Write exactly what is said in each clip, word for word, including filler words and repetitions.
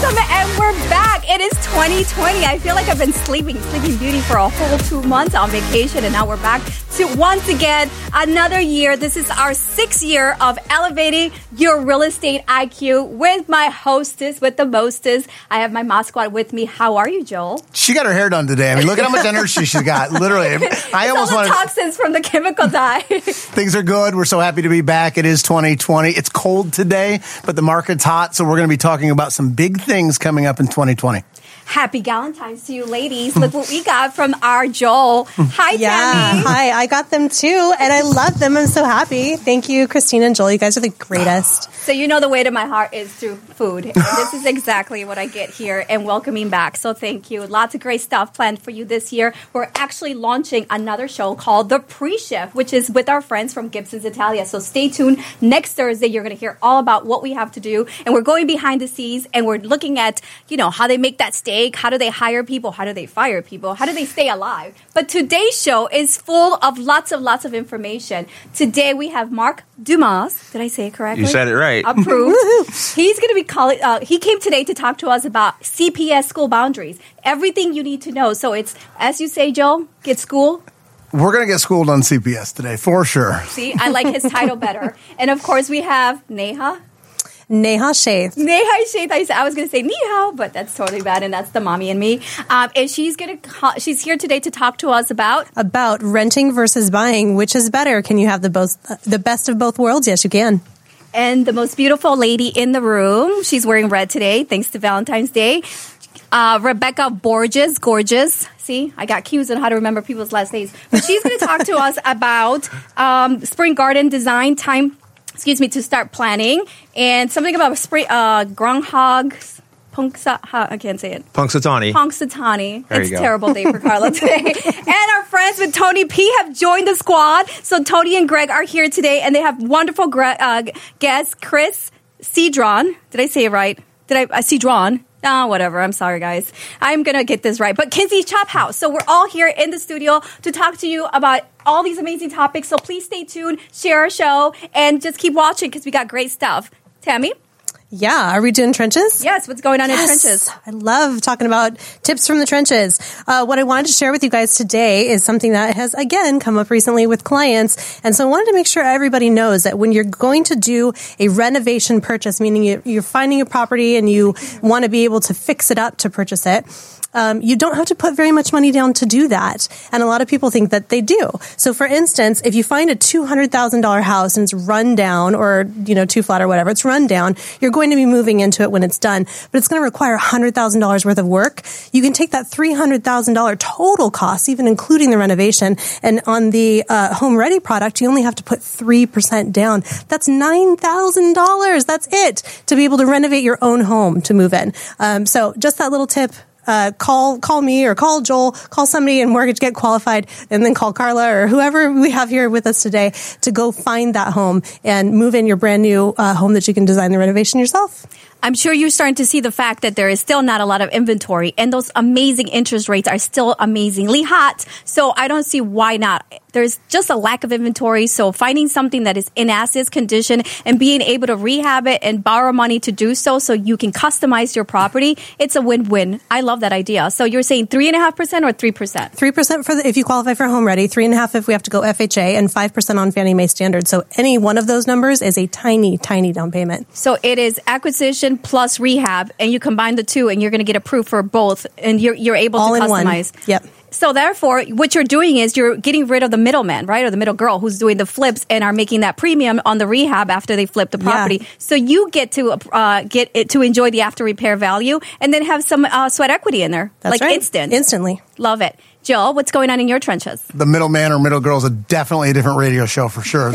Welcome, and we're back. It is twenty twenty. I feel like I've been sleeping, sleeping beauty for a whole two months on vacation, and now we're back to once again another year. This is our sixth year of elevating your real estate I Q with my hostess, with the mostest. I have my Mod Squad with me. How are you, Joel? She got her hair done today. I mean, look at how much energy she's got. Literally, I almost all the wanted toxins from the chemical dye. Things are good. We're so happy to be back. It is twenty twenty. It's cold today, but the market's hot, so we're going to be talking about some big things coming up in twenty twenty. Happy Galentine's to you, ladies. Look what we got from our Joel. Hi, yeah, Tammy. Hi, I got them too, and I love them. I'm so happy. Thank you, Christina and Joel. You guys are the greatest. So you know the way to my heart is through food. And this is exactly what I get here and welcoming back. So thank you. Lots of great stuff planned for you this year. We're actually launching another show called The Pre-Shift, which is with our friends from Gibson's Italia. So stay tuned. Next Thursday, you're going to hear all about what we have to do. And we're going behind the scenes, and we're looking at, you know, how they make that steak. How do they hire people? How do they fire people? How do they stay alive? But today's show is full of lots of, lots of information. Today, we have Mark Dumas. Did I say it correctly? You said it right. Approved. He's going to be calling, uh, he came today to talk to us about C P S school boundaries. Everything you need to know. So it's, as you say, Joe, get school. We're going to get schooled on C P S today, for sure. See, I like his title better. And of course, we have Neha. Neha Shaith. Neha Shaith. I, I was going to say Ni hao, but that's totally bad, and that's the mommy and me. Um, and she's going to she's here today to talk to us about about renting versus buying. Which is better? Can you have the both the best of both worlds? Yes, you can. And the most beautiful lady in the room. She's wearing red today, thanks to Valentine's Day. Uh, Rebecca Borges, gorgeous. See, I got cues on how to remember people's last names. But she's going to talk to us about um, spring garden design time. Excuse me, to start planning, and something about spring uh, groundhog. Punksa, I can't say it. Punxsutawney. Punxsutawney. There It's you a go. terrible day for Carla today. And our friends with Tony P have joined the squad. So Tony and Greg are here today, and they have wonderful gre- uh, guests, Chris Cedron. Did I say it right? Did I? Uh, Cedron. Ah, whatever. I'm sorry, guys. I'm going to get this right. But Kinsey Chop House. So we're all here in the studio to talk to you about all these amazing topics. So please stay tuned, share our show, and just keep watching because we got great stuff. Tammy? Yeah. Are we doing trenches? Yes. What's going on yes. in trenches? I love talking about tips from the trenches. Uh, what I wanted to share with you guys today is something that has, again, come up recently with clients. And so I wanted to make sure everybody knows that when you're going to do a renovation purchase, meaning you're finding a property and you want to be able to fix it up to purchase it, Um, you don't have to put very much money down to do that. And a lot of people think that they do. So for instance, if you find a two hundred thousand dollars house and it's run down or, you know, too flat or whatever, it's run down, you're going to be moving into it when it's done, but it's going to require one hundred thousand dollars worth of work. You can take that three hundred thousand dollars total cost, even including the renovation. And on the uh, Home Ready product, you only have to put three percent down. That's nine thousand dollars. That's it to be able to renovate your own home to move in. Um, so just that little tip. Uh, call, call me or call Joel, call somebody in Mortgage Get Qualified, and then call Carla or whoever we have here with us today to go find that home and move in your brand new uh, home that you can design the renovation yourself. I'm sure you're starting to see the fact that there is still not a lot of inventory, and those amazing interest rates are still amazingly hot. So I don't see why not. There's just a lack of inventory. So finding something that is in as-is condition and being able to rehab it and borrow money to do so, so you can customize your property, it's a win-win. I love that idea. So you're saying three and a half percent or three percent? Three percent for the, if you qualify for Home Ready, three and a half if we have to go F H A, and five percent on Fannie Mae standard. So any one of those numbers is a tiny, tiny down payment. So it is acquisition plus rehab, and you combine the two, and you're going to get approved for both, and you're you're able All to in customize. One. Yep. So therefore, what you're doing is you're getting rid of the middleman, right, or the middle girl who's doing the flips and are making that premium on the rehab after they flip the property. Yeah. So you get to uh, get it to enjoy the after repair value, and then have some uh, sweat equity in there, That's like right. instant, instantly. Love it. Jill, what's going on in your trenches? The middleman or middle girl is a definitely a different radio show for sure.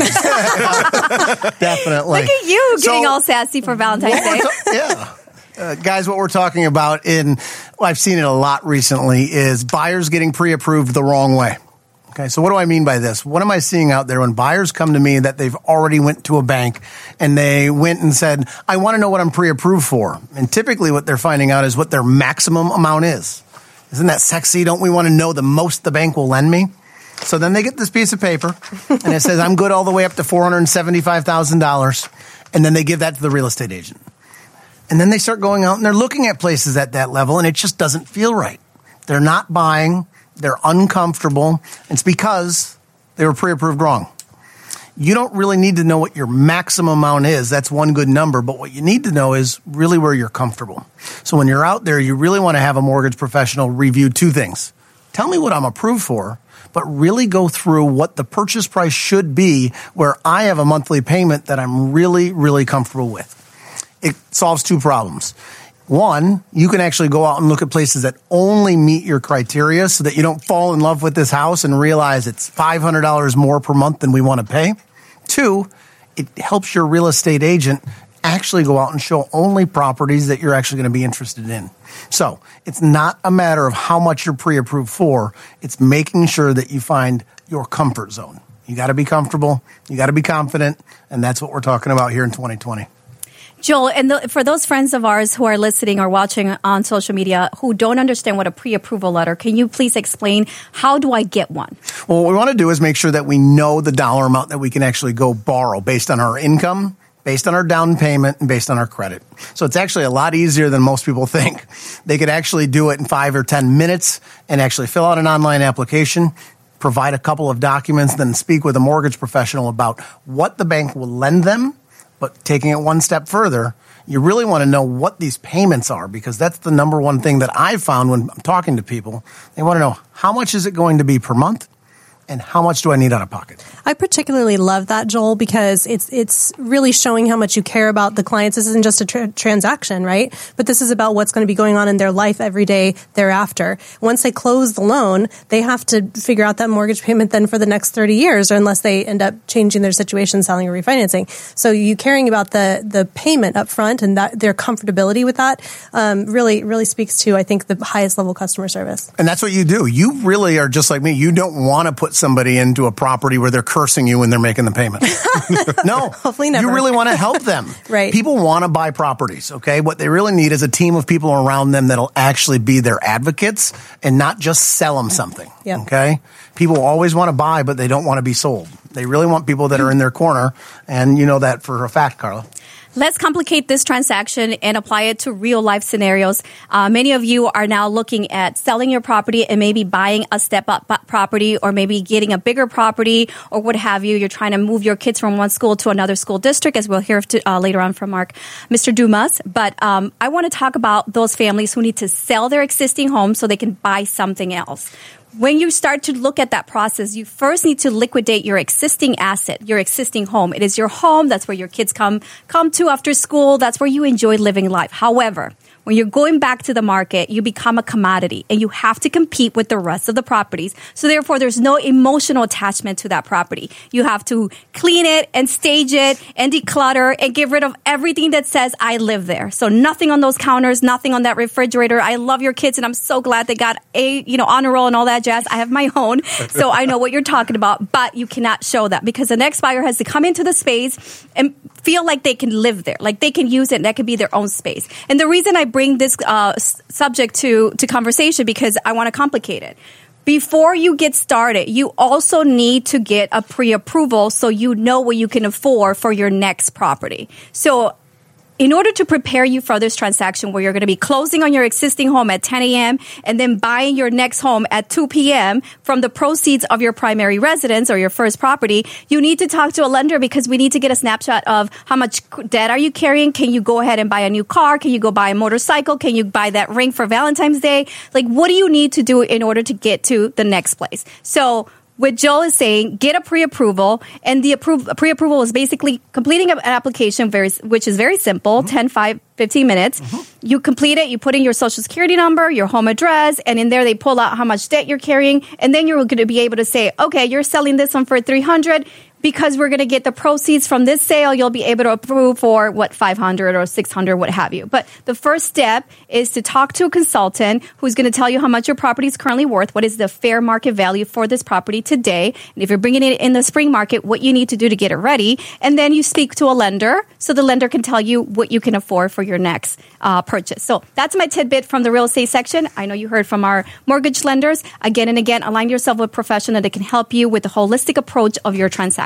Definitely. Look at you getting so, all sassy for Valentine's Day. Ta- yeah. Uh, guys, what we're talking about in, well, I've seen it a lot recently, is buyers getting pre-approved the wrong way. Okay, so what do I mean by this? What am I seeing out there when buyers come to me that they've already went to a bank and they went and said, I want to know what I'm pre-approved for. And typically what they're finding out is what their maximum amount is. Isn't that sexy? Don't we want to know the most the bank will lend me? So then they get this piece of paper and it says, I'm good all the way up to four hundred seventy-five thousand dollars. And then they give that to the real estate agent. And then they start going out and they're looking at places at that level, and it just doesn't feel right. They're not buying. They're uncomfortable. It's because they were pre-approved wrong. You don't really need to know what your maximum amount is. That's one good number. But what you need to know is really where you're comfortable. So when you're out there, you really want to have a mortgage professional review two things. Tell me what I'm approved for, but really go through what the purchase price should be where I have a monthly payment that I'm really, really comfortable with. It solves two problems. One, you can actually go out and look at places that only meet your criteria so that you don't fall in love with this house and realize it's five hundred dollars more per month than we want to pay. Two, it helps your real estate agent actually go out and show only properties that you're actually going to be interested in. So it's not a matter of how much you're pre-approved for. It's making sure that you find your comfort zone. You got to be comfortable. You got to be confident. And that's what we're talking about here in twenty twenty. Joel, and the, for those friends of ours who are listening or watching on social media who don't understand what a pre-approval letter, can you please explain how do I get one? Well, what we want to do is make sure that we know the dollar amount that we can actually go borrow based on our income, based on our down payment, and based on our credit. So it's actually a lot easier than most people think. They could actually do it in five or ten minutes and actually fill out an online application, provide a couple of documents, then speak with a mortgage professional about what the bank will lend them. But taking it one step further, you really want to know what these payments are, because that's the number one thing that I've found when I'm talking to people. They want to know, how much is it going to be per month? And how much do I need out of pocket? I particularly love that, Joel, because it's it's really showing how much you care about the clients. This isn't just a tra- transaction, right? But this is about what's going to be going on in their life every day thereafter. Once they close the loan, they have to figure out that mortgage payment then for the next thirty years, or unless they end up changing their situation, selling or refinancing. So you caring about the the payment up front and that their comfortability with that um, really, really speaks to, I think, the highest level customer service. And that's what you do. You really are just like me. You don't want to put somebody into a property where they're cursing you when they're making the payment. No. Hopefully never. You really want to help them. Right. People want to buy properties, okay? What they really need is a team of people around them that'll actually be their advocates and not just sell them something, yep. okay? People always want to buy, but they don't want to be sold. They really want people that are in their corner, and you know that for a fact, Carla. Let's complicate this transaction and apply it to real life scenarios. Uh, many of you are now looking at selling your property and maybe buying a step up property, or maybe getting a bigger property, or what have you. You're trying to move your kids from one school to another school district, as we'll hear to, uh, later on from Mark, Mister Dumas. But um, I want to talk about those families who need to sell their existing home so they can buy something else. When you start to look at that process, you first need to liquidate your existing asset, your existing home. It is your home. That's where your kids come come to after school. That's where you enjoy living life. However, when you're going back to the market, you become a commodity and you have to compete with the rest of the properties. So therefore, there's no emotional attachment to that property. You have to clean it and stage it and declutter and get rid of everything that says, I live there. So nothing on those counters, nothing on that refrigerator. I love your kids and I'm so glad they got a, you know, honor roll and all that jazz. I have my own. So I know what you're talking about, but you cannot show that because the next buyer has to come into the space and feel like they can live there, like they can use it and that could be their own space. And the reason I bring this uh, subject to, to conversation because I want to complicate it. Before you get started, you also need to get a pre-approval so you know what you can afford for your next property. So in order to prepare you for this transaction where you're going to be closing on your existing home at ten a.m. and then buying your next home at two p.m. from the proceeds of your primary residence or your first property, you need to talk to a lender because we need to get a snapshot of how much debt are you carrying? Can you go ahead and buy a new car? Can you go buy a motorcycle? Can you buy that ring for Valentine's Day? Like, what do you need to do in order to get to the next place? So what Joel is saying, get a pre-approval, and the appro- pre-approval is basically completing an application, very, which is very simple, mm-hmm. ten, five, fifteen minutes. Mm-hmm. You complete it, you put in your social security number, your home address, and in there they pull out how much debt you're carrying, and then you're going to be able to say, okay, you're selling this one for three hundred dollars. Because we're going to get the proceeds from this sale, you'll be able to approve for, what, five hundred or six hundred, what have you. But the first step is to talk to a consultant who's going to tell you how much your property is currently worth, what is the fair market value for this property today, and if you're bringing it in the spring market, what you need to do to get it ready. And then you speak to a lender, so the lender can tell you what you can afford for your next uh, purchase. So that's my tidbit from the real estate section. I know you heard from our mortgage lenders. Again and again, align yourself with a professional that can help you with the holistic approach of your transaction.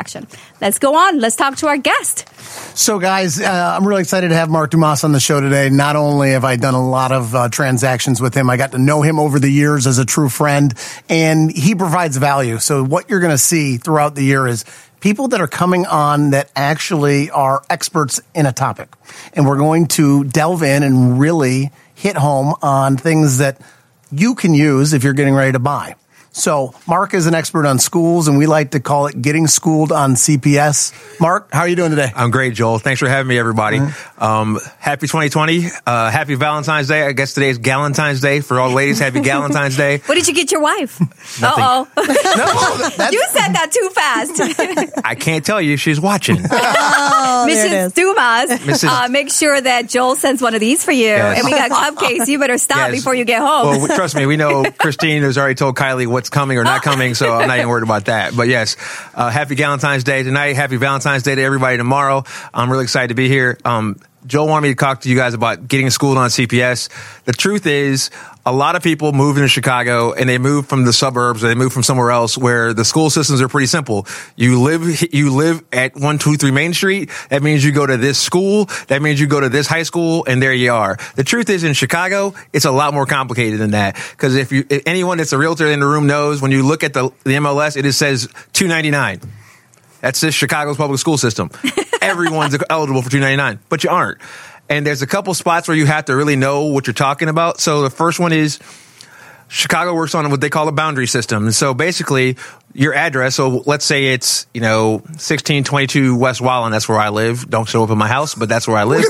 transaction. Let's go on. Let's talk to our guest. So, guys, uh, I'm really excited to have Mark Dumas on the show today. Not only have I done a lot of uh, transactions with him, I got to know him over the years as a true friend, and he provides value. So what you're going to see throughout the year is people that are coming on that actually are experts in a topic. And we're going to delve in and really hit home on things that you can use if you're getting ready to buy. So Mark is an expert on schools, and we like to call it getting schooled on C P S. Mark, how are you doing today? I'm great, Joel. Thanks for having me, everybody. Mm-hmm. Um, happy twenty twenty. Uh, happy Valentine's Day. I guess today is Galentine's Day for all ladies. Happy Galentine's Day. What did you get your wife? Nothing. Uh-oh. No, that's, You said that too fast. I can't tell you. She's watching. Oh, Missus Dumas, Missus Uh, make sure that Joel sends one of these for you. Yes. And we got cupcakes. You better stop Yes. before you get home. Well, trust me, we know Christine has already told Kylie what's coming or not coming, so I'm not even worried about that. But yes, uh, happy Valentine's Day tonight. Happy Valentine's Day to everybody tomorrow. I'm really excited to be here. Um, Joel wanted me to talk to you guys about getting schooled on C P S. The truth is, a lot of people move into Chicago and they move from the suburbs or they move from somewhere else where the school systems are pretty simple. You live, you live at one two three Main Street. That means you go to this school. That means you go to this high school, and there you are. The truth is, in Chicago, it's a lot more complicated than that. Because if you, if anyone that's a realtor in the room knows, when you look at the, the M L S, it just says two ninety-nine. That's just Chicago's public school system. Everyone's eligible for two ninety-nine, but you aren't. And there's a couple spots where you have to really know what you're talking about. So the first one is Chicago works on what they call a boundary system. And so basically your address, so let's say it's, you know, sixteen twenty-two West Wallen. That's where I live. Don't show up in my house, but that's where I live. You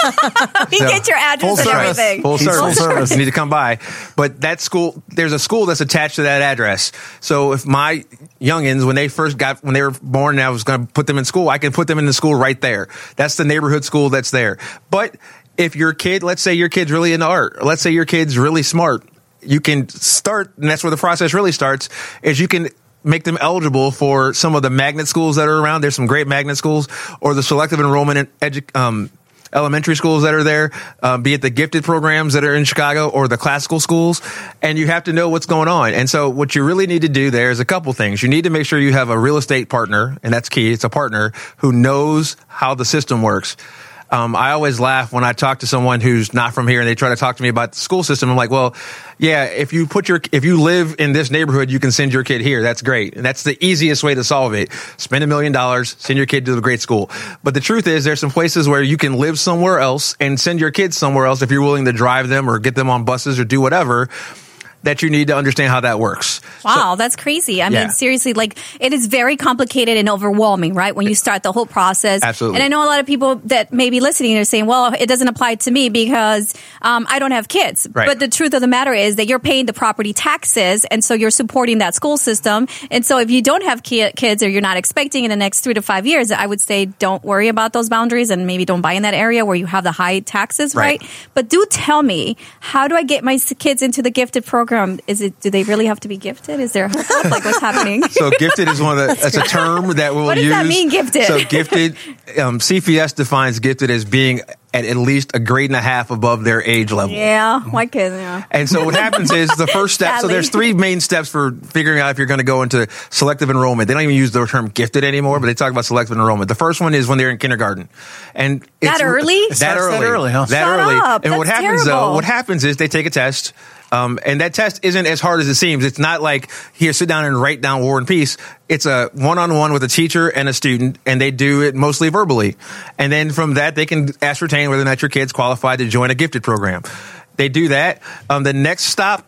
get your address Full and service. everything. Full He's full service. service. You need to come by. But that school, there's a school that's attached to that address. So if my youngins, when they first got, when they were born and I was going to put them in school, I can put them in the school right there. That's the neighborhood school that's there. But if your kid, let's say your kid's really into art, or let's say your kid's really smart, you can start, and that's where the process really starts, is you can make them eligible for some of the magnet schools that are around. There's some great magnet schools, or the selective enrollment in edu- um, elementary schools that are there, uh, be it the gifted programs that are in Chicago or the classical schools. And you have to know what's going on. And so what you really need to do there is a couple things. You need to make sure you have a real estate partner, and that's key. It's a partner who knows how the system works. Um, I always laugh when I talk to someone who's not from here and they try to talk to me about the school system. I'm like, well, yeah, if you put your, if you live in this neighborhood, you can send your kid here. That's great. And that's the easiest way to solve it. Spend a million dollars, send your kid to a great school. But the truth is there's some places where you can live somewhere else and send your kids somewhere else if you're willing to drive them or get them on buses or do whatever. That you need to understand how that works. Wow, So, that's crazy. I yeah. mean, seriously, like it is very complicated and overwhelming, right? When you start the whole process. Absolutely. And I know a lot of people that may be listening are saying, well, it doesn't apply to me because um, I don't have kids. Right. But the truth of the matter is that you're paying the property taxes. And so you're supporting that school system. And so if you don't have ki- kids or you're not expecting in the next three to five years, I would say don't worry about those boundaries and maybe don't buy in that area where you have the high taxes, right? Right. But do tell me, how do I get my kids into the gifted program? Is it, do they really have to be gifted? Is there like what's happening? So gifted is one of the, that's a term that we'll use. What does that mean, gifted? So gifted, um, C P S defines gifted as being at at least a grade and a half above their age level. Yeah, my kids, yeah. And so what happens is the first step, so Sadly. there's three main steps for figuring out if you're going to go into selective enrollment. They don't even use the term gifted anymore, but they talk about selective enrollment. The first one is when they're in kindergarten. And it's That early? That Starts early. that early, huh? That Shut early. up. And what That's happens terrible. though, what happens is they take a test. Um, and that test isn't as hard as it seems. It's not like, here, sit down and write down War and Peace. It's a one-on-one with a teacher and a student, and they do it mostly verbally. And then from that, they can ascertain whether or not your kid's qualified to join a gifted program. They do that. Um, the next stop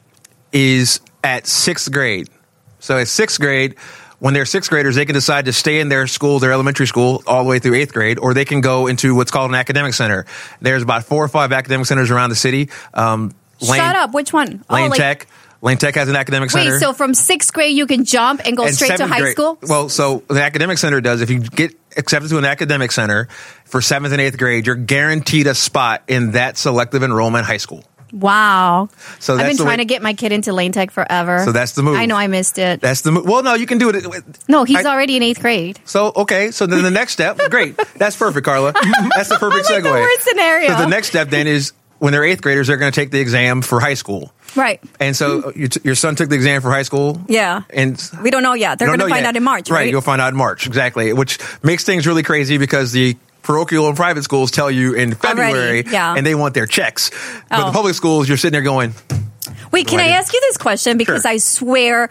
is at sixth grade. So at sixth grade, when they're sixth graders, they can decide to stay in their school, their elementary school, all the way through eighth grade, or they can go into what's called an academic center. There's about four or five academic centers around the city. Um, Lane, Shut up. Which one? Lane oh, like, Tech. Lane Tech has an academic center. Wait, so from sixth grade you can jump and go And straight to seventh high grade- school? Well, so the academic center does, if you get accepted to an academic center for seventh and eighth grade, you're guaranteed a spot in that selective enrollment high school. Wow. So I've that's been the trying way- to get my kid into Lane Tech forever. So that's the move. I know I missed it. That's the mo- well, no, you can do it. no, he's I- already in eighth grade. So, okay. So then the next step, great. That's perfect, Carla. That's the perfect I'm like segue. the worst scenario. So the next step then is when they're eighth graders, they're going to take the exam for high school. Right. And so your, your son took the exam for high school. Yeah. And we don't know yet. They're going to find yet. out in March, right? Right. You'll find out in March. Exactly. Which makes things really crazy because the parochial and private schools tell you in February, Already, yeah. and they want their checks. But Oh. the public schools, you're sitting there going, Wait, can Go I ahead. ask you this question? Because Sure. I swear,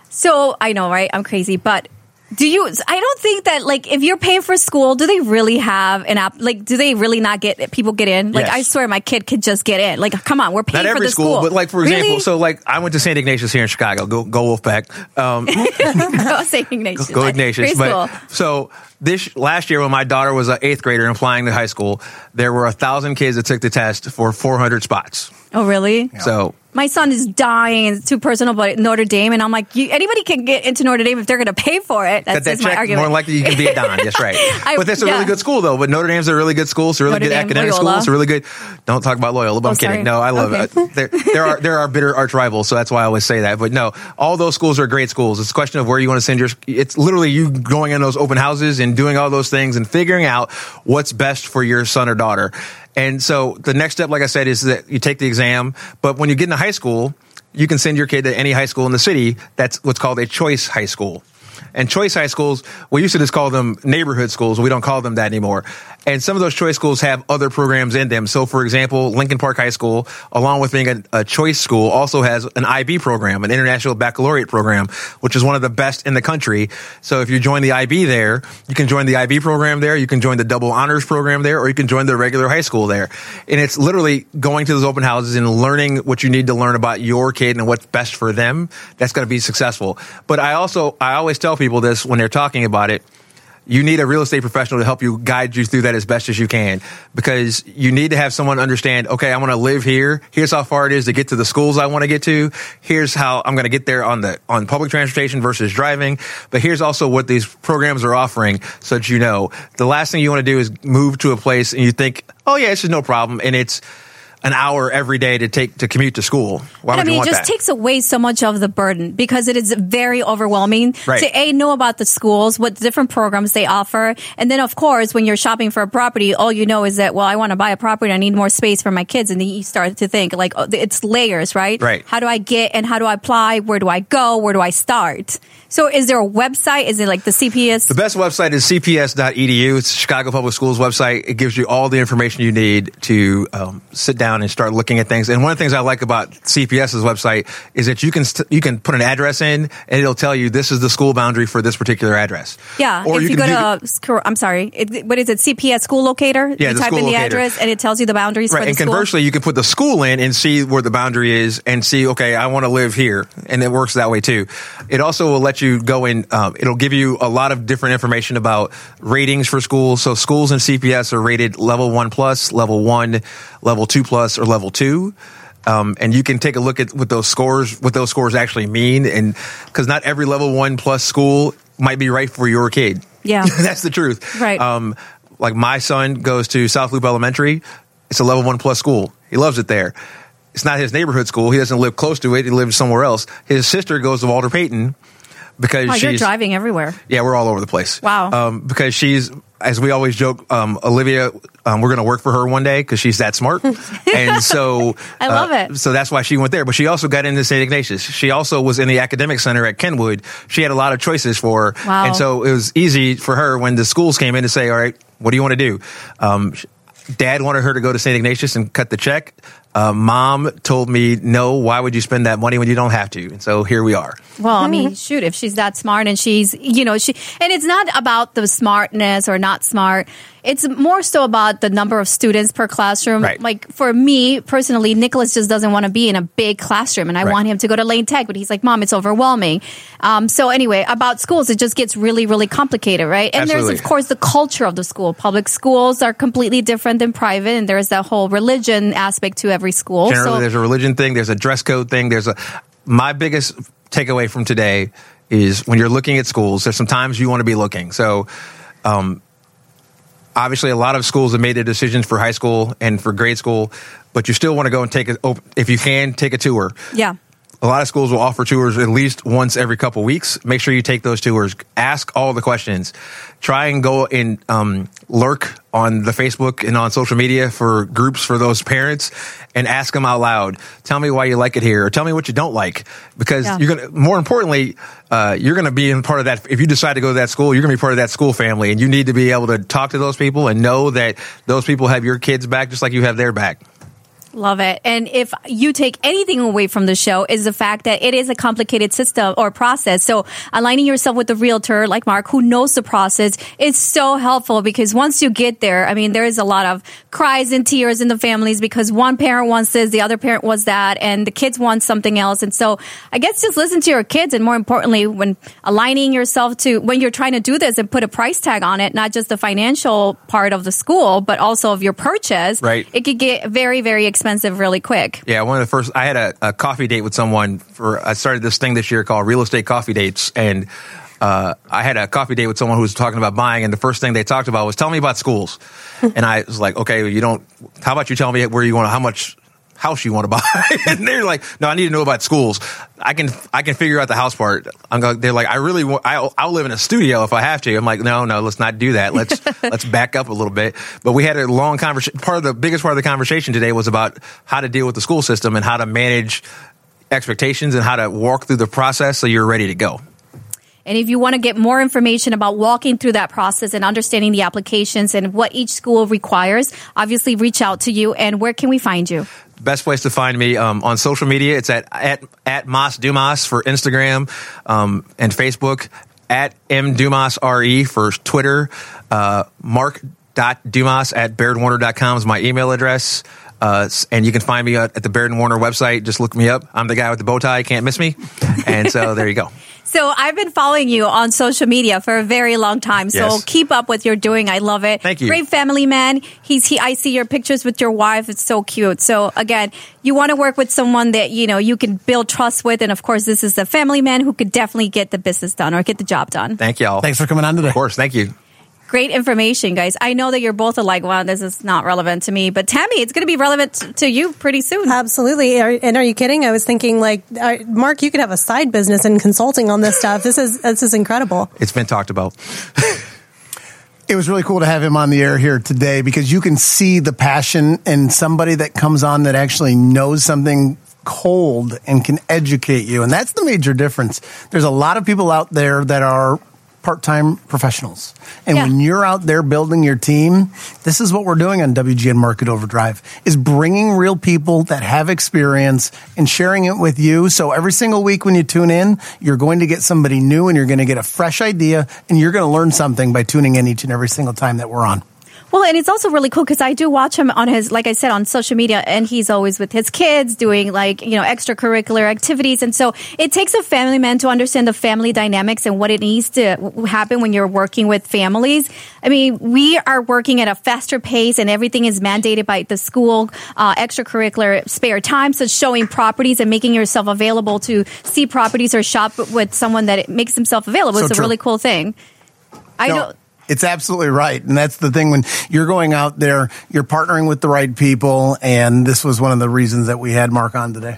so I know, right? I'm crazy, but do you, I don't think that, like, if you're paying for school, do they really have an app? Like, do they really not get, people get in? Like, Yes. I swear my kid could just get in. Like, come on, we're paying not for every the school, school. but like, for example, Really? so like, I went to Saint Ignatius here in Chicago. Go, go Wolfpack. Um, Go Saint Ignatius. Go Ignatius. Great But school. so this last year when my daughter was an eighth grader and applying to high school, there were a thousand kids that took the test for four hundred spots. Oh, really? So My son is dying. It's too personal, but Notre Dame, and I'm like, you, anybody can get into Notre Dame if they're going to pay for it. That's cut that just my check, argument. more likely you can be a Don. That's right. I- But that's a yeah. really good school, though. But Notre Dame's a really good school. It's a really Notre good Dame, academic Loyola. school. It's a really good. Don't talk about Loyola, but Oh, I'm kidding. sorry. No, I love Okay. it. There, there are there are bitter arch rivals, so that's why I always say that. But no, all those schools are great schools. It's a question of where you want to send your. It's literally you going in those open houses and doing all those things and figuring out what's best for your son or daughter. And so the next step, like I said, is that you take the exam. But when you get into high school, you can send your kid to any high school in the city. That's what's called a choice high school. And choice high schools, we used to just call them neighborhood schools. We don't call them that anymore. And some of those choice schools have other programs in them. So, for example, Lincoln Park High School, along with being a, a choice school, also has an I B program, an International Baccalaureate program, which is one of the best in the country. So if you join the I B there, you can join the I B program there, you can join the double honors program there, or you can join the regular high school there. And it's literally going to those open houses and learning what you need to learn about your kid and what's best for them. That's going to be successful. But I also, I always tell people this when they're talking about it. You need a real estate professional to help you guide you through that as best as you can, because you need to have someone understand, okay, I want to live here. Here's how far it is to get to the schools I want to get to. Here's how I'm going to get there on the, on public transportation versus driving. But here's also what these programs are offering so that you know. The last thing you want to do is move to a place and you think, oh yeah, this is no problem. And it's an hour every day to take to commute to school. Why And would I mean, you it want just that? takes away so much of the burden because it is very overwhelming Right. to A, know about the schools, what different programs they offer. And then, of course, when you're shopping for a property, all you know is that, well, I want to buy a property. I need more space for my kids. And then you start to think, like, oh, it's layers, right? Right. How do I get and how do I apply? Where do I go? Where do I start? So is there a website? Is it like the C P S? The best website is c p s dot e d u. It's the Chicago Public Schools website. It gives you all the information you need to um, sit down and start looking at things. And one of the things I like about CPS's website is that you can st- you can put an address in and it'll tell you this is the school boundary for this particular address. Yeah, Or if you, can go do- to, sc- I'm sorry, it, what is it, C P S school locator? Yeah, you the type school in the locator. address and it tells you the boundaries Right, for the and school. conversely, you can put the school in and see where the boundary is and see, okay, I want to live here. And it works that way too. It also will let you go in, um, it'll give you a lot of different information about ratings for schools. So schools in C P S are rated level one plus, level one, level two plus, or level two. Um, and you can take a look at what those scores, what those scores actually mean. And because not every level one plus school might be right for your kid. Yeah. That's the truth. Right. Um, like my son goes to South Loop Elementary. It's a level one plus school. He loves it there. It's not his neighborhood school. He doesn't live close to it. He lives somewhere else. His sister goes to Walter Payton because Oh, she's you're driving everywhere. yeah, we're all over the place. Wow. Um, because she's, as we always joke, um, Olivia, um, we're going to work for her one day because she's that smart. And so I love uh, it. So that's why she went there. But she also got into Saint Ignatius. She also was in the academic center at Kenwood. She had a lot of choices for her. Wow. And so it was easy for her when the schools came in to say, all right, what do you want to do? Um, Dad wanted her to go to Saint Ignatius and cut the check. Uh, Mom told me, no, why would you spend that money when you don't have to? And so here we are. Well, I mean, shoot, if she's that smart and she's, you know, she, and it's not about the smartness or not smart. It's more so about the number of students per classroom. Right. Like for me personally, Nicholas just doesn't want to be in a big classroom, and I Right. want him to go to Lane Tech, but he's like, Mom, it's overwhelming. Um, so anyway, about schools, it just gets really, really complicated, right? And Absolutely. there's, of course, the culture of the school. Public schools are completely different than private, and there's that whole religion aspect to every school. Generally, so, there's a religion thing. There's a dress code thing. There's a. My biggest takeaway from today is when you're looking at schools, there's some times you want to be looking. So, um, obviously, a lot of schools have made their decisions for high school and for grade school, but you still want to go and take a. If you can, take a tour. yeah. a lot of schools will offer tours at least once every couple weeks. Make sure you take those tours. Ask all the questions. Try and go and um, lurk on the Facebook and on social media for groups for those parents and ask them out loud. Tell me why you like it here, or tell me what you don't like. Because yeah. you're gonna, more importantly, uh, you're going to be in part of that. If you decide to go to that school, you're going to be part of that school family, and you need to be able to talk to those people and know that those people have your kids' back just like you have their back. Love it. And if you take anything away from the show is the fact that it is a complicated system or process. So aligning yourself with a realtor like Mark who knows the process is so helpful, because once you get there, I mean, there is a lot of cries and tears in the families because one parent wants this, the other parent wants that, and the kids want something else. And so I guess just listen to your kids, and more importantly, when aligning yourself to, when you're trying to do this and put a price tag on it, not just the financial part of the school, but also of your purchase, right. It could get very, very expensive. expensive really quick. Yeah, one of the first, I had a, a coffee date with someone for, I started this thing this year called Real Estate Coffee Dates. And uh, I had a coffee date with someone who was talking about buying. And the first thing they talked about was, tell me about schools. And I was like, okay, you don't, how about you tell me where you want to, how much house you want to buy? And they're like, no, I need to know about schools. I can I can figure out the house part. I'm going, they're like, I really want, I'll, I'll live in a studio if I have to. I'm like, no, no, let's not do that. Let's let's back up a little bit. But we had a long conversation. Part of the biggest part of the conversation today was about how to deal with the school system and how to manage expectations and how to walk through the process so you're ready to go. And if you want to get more information about walking through that process and understanding the applications and what each school requires, obviously reach out to you. And where can we find you? Best place to find me um, on social media. It's at at, at Mas Dumas for Instagram um, and Facebook, at M Dumas R E for Twitter, uh, mark.dumas at baird warner dot com is my email address. Uh, and you can find me at, at the Baird and Warner website. Just look me up. I'm the guy with the bow tie. Can't miss me. And so there you go. So I've been following you on social media for a very long time. So yes. Keep up what you're doing. I love it. Thank you. Great family man. He's he. I see your pictures with your wife. It's so cute. So again, you want to work with someone that, you know, you can build trust with. And of course, this is a family man who could definitely get the business done or get the job done. Thank y'all. Thanks for coming on today. Of course. Thank you. Great information, guys. I know that you're both like, wow, this is not relevant to me. But Tammy, it's going to be relevant to you pretty soon. Absolutely. Are, and are you kidding? I was thinking, like, uh, Mark, you could have a side business in consulting on this stuff. This is this is incredible. It's been talked about. It was really cool to have him on the air here today because you can see the passion in somebody that comes on that actually knows something cold and can educate you. And that's the major difference. There's a lot of people out there that are part-time professionals. And yeah. when you're out there building your team, this is what we're doing on W G N Market Overdrive, is bringing real people that have experience and sharing it with you. So every single week when you tune in, you're going to get somebody new and you're going to get a fresh idea and you're going to learn something by tuning in each and every single time that we're on. Well, and it's also really cool because I do watch him on his, like I said, on social media, and he's always with his kids doing like, you know, extracurricular activities. And so it takes a family man to understand the family dynamics and what it needs to happen when you're working with families. I mean, we are working at a faster pace and everything is mandated by the school, uh, extracurricular spare time. So showing properties and making yourself available to see properties or shop with someone that makes himself available. So it's a true. really cool thing. I No. don't. It's absolutely right. And that's the thing when you're going out there, you're partnering with the right people. And this was one of the reasons that we had Mark on today.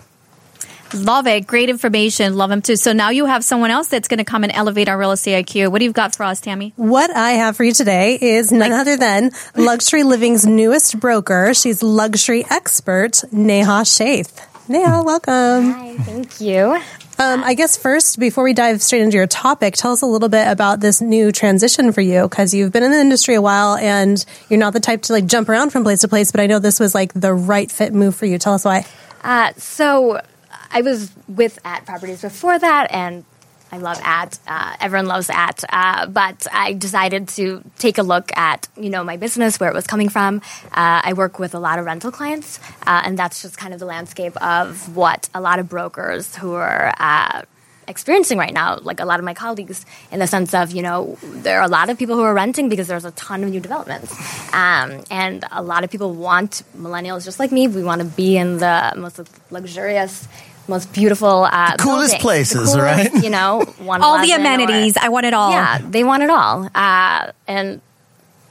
Love it. Great information. Love him too. So now you have someone else that's going to come and elevate our real estate I Q. What do you got for us, Tammy? What I have for you today is none other than Luxury Living's newest broker. She's luxury expert, Neha Shaith. Neha, welcome. Hi, thank you. Um, I guess first, before we dive straight into your topic, tell us a little bit about this new transition for you, because you've been in the industry a while and you're not the type to like jump around from place to place, but I know this was like the right fit move for you. Tell us why. Uh, so I was with At Properties before that, and I love At. Uh, everyone loves At. Uh, but I decided to take a look at, you know, my business, where it was coming from. Uh, I work with a lot of rental clients, uh, and that's just kind of the landscape of what a lot of brokers who are uh, experiencing right now, like a lot of my colleagues, in the sense of, you know, there are a lot of people who are renting because there's a ton of new developments. Um, and a lot of people want, millennials just like me, we want to be in the most luxurious, most beautiful uh, the coolest building. places, the coolest, right? You know, one all the eleven amenities. Or, I want it all. yeah, they want it all. Uh, and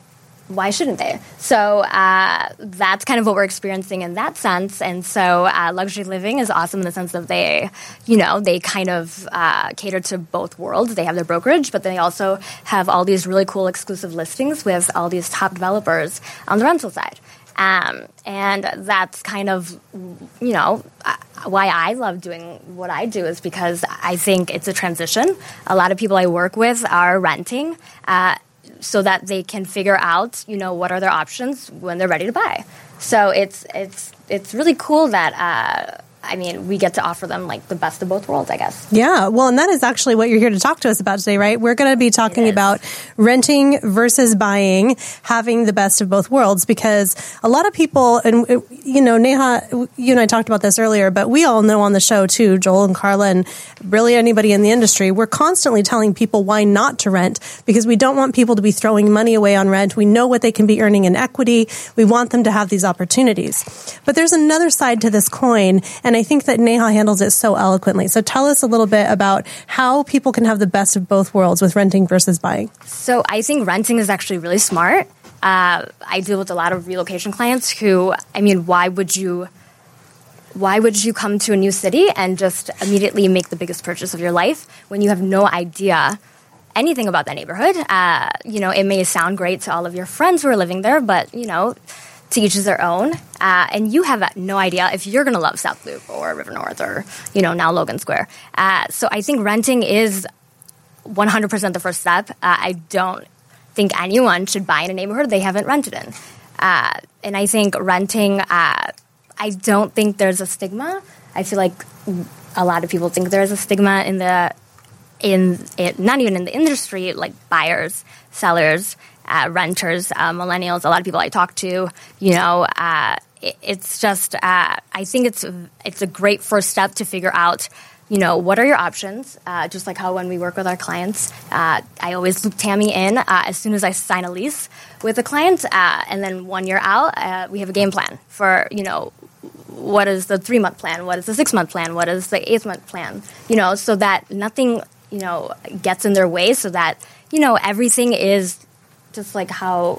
why shouldn't they? So uh, that's kind of what we're experiencing in that sense. And so uh, luxury living is awesome in the sense that they, you know, they kind of uh, cater to both worlds. They have their brokerage, but they also have all these really cool exclusive listings with all these top developers on the rental side. Um, and that's kind of, you know, why I love doing what I do is because I think it's a transition. A lot of people I work with are renting, uh, so that they can figure out, you know, what are their options when they're ready to buy. So it's it's it's really cool that uh, I mean, we get to offer them like the best of both worlds, I guess. Yeah, well, and that is actually what you're here to talk to us about today, right? We're going to be talking about renting versus buying, having the best of both worlds, because a lot of people, and you know, Neha, you and I talked about this earlier, but we all know on the show too, Joel and Carla, and really anybody in the industry, we're constantly telling people why not to rent, because we don't want people to be throwing money away on rent. We know what they can be earning in equity. We want them to have these opportunities. But there's another side to this coin, and I think that Neha handles it so eloquently. So tell us a little bit about how people can have the best of both worlds with renting versus buying. So I think renting is actually really smart. Uh, I deal with a lot of relocation clients who, I mean, why would you, why would you come to a new city and just immediately make the biggest purchase of your life when you have no idea anything about that neighborhood? Uh, you know, it may sound great to all of your friends who are living there, but, you know, to each is their own. Uh, and you have no idea if you're going to love South Loop or River North or, you know, now Logan Square. Uh, so I think renting is one hundred percent the first step. Uh, I don't think anyone should buy in a neighborhood they haven't rented in. Uh, and I think renting, uh, I don't think there's a stigma. I feel like a lot of people think there's a stigma in the, in it, not even in the industry, like buyers, sellers, Uh, renters, uh, millennials, a lot of people I talk to, you know, uh, it, it's just, uh, I think it's it's a great first step to figure out, you know, what are your options? Uh, just like how when we work with our clients, uh, I always loop Tammy in uh, as soon as I sign a lease with a client, uh, and then one year out, uh, we have a game plan for, you know, what is the three-month plan? What is the six-month plan? What is the eighth-month plan? You know, so that nothing, you know, gets in their way, so that, you know, everything is just like how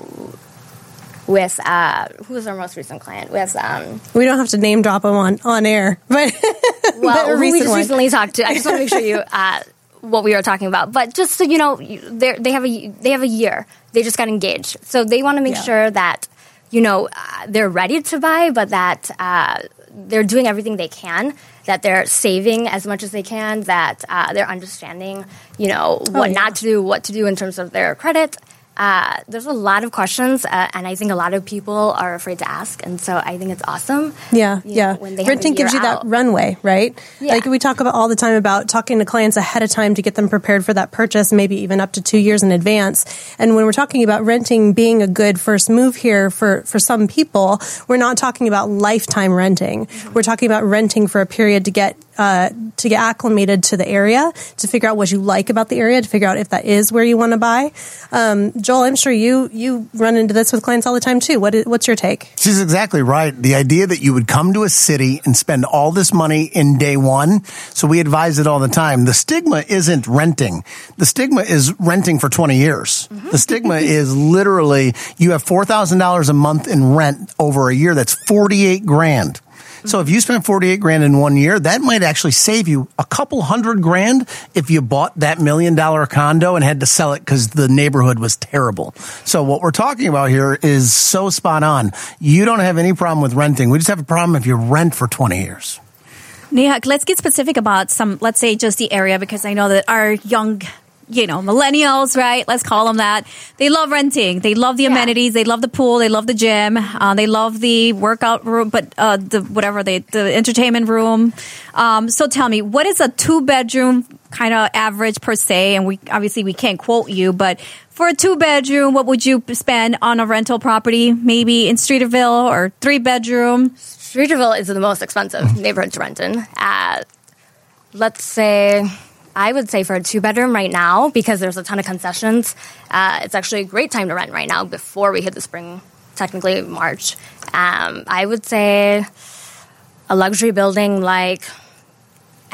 with, uh, who was our most recent client? With, um, we don't have to name drop them on, on air, but, well, but who we just one. recently talked to, I just want to make sure you, uh, what we were talking about. But just so you know, they they have a, they have a year. They just got engaged. So they want to make yeah. sure that, you know, uh, they're ready to buy, but that, uh, they're doing everything they can, that they're saving as much as they can, that, uh, they're understanding, you know, what oh, yeah. not to do, what to do in terms of their credit. Uh, there's a lot of questions, uh, and I think a lot of people are afraid to ask, and so I think it's awesome. Yeah, you yeah. know, when they renting gives you out. that runway, right? Yeah. Like we talk about all the time about talking to clients ahead of time to get them prepared for that purchase, maybe even up to two years in advance. And when we're talking about renting being a good first move here for, for some people, we're not talking about lifetime renting. Mm-hmm. We're talking about renting for a period to get uh, to get acclimated to the area, to figure out what you like about the area, to figure out if that is where you want to buy. Um, Joel, I'm sure you you run into this with clients all the time too. What is, what's your take? She's exactly right. The idea that you would come to a city and spend all this money in day one. So we advise it all the time. The stigma isn't renting. The stigma is renting for twenty years. Mm-hmm. The stigma is literally you have four thousand dollars a month in rent over a year. That's forty-eight grand. So if you spent forty-eight grand in one year, that might actually save you a couple hundred grand if you bought that million dollar condo and had to sell it because the neighborhood was terrible. So what we're talking about here is so spot on. You don't have any problem with renting. We just have a problem if you rent for twenty years. Neha, let's get specific about some, let's say just the area, because I know that our young, you know, millennials, right? Let's call them that. They love renting. They love the Yeah. amenities. They love the pool. They love the gym. Uh, they love the workout room, but uh, the whatever they the entertainment room. Um, so tell me, what is a two bedroom kind of average per se? And we obviously we can't quote you, but for a two bedroom, what would you spend on a rental property? Maybe in Streeterville or three bedroom. Streeterville is the most expensive neighborhood to rent in. Uh, let's say. I would say for a two-bedroom right now, because there's a ton of concessions, uh, it's actually a great time to rent right now before we hit the spring, technically March. Um, I would say a luxury building like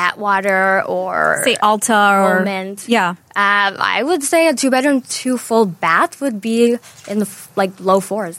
Atwater or Say Alta or Moment. yeah. Uh, I would say a two bedroom, two full bath would be in the f- like low fours.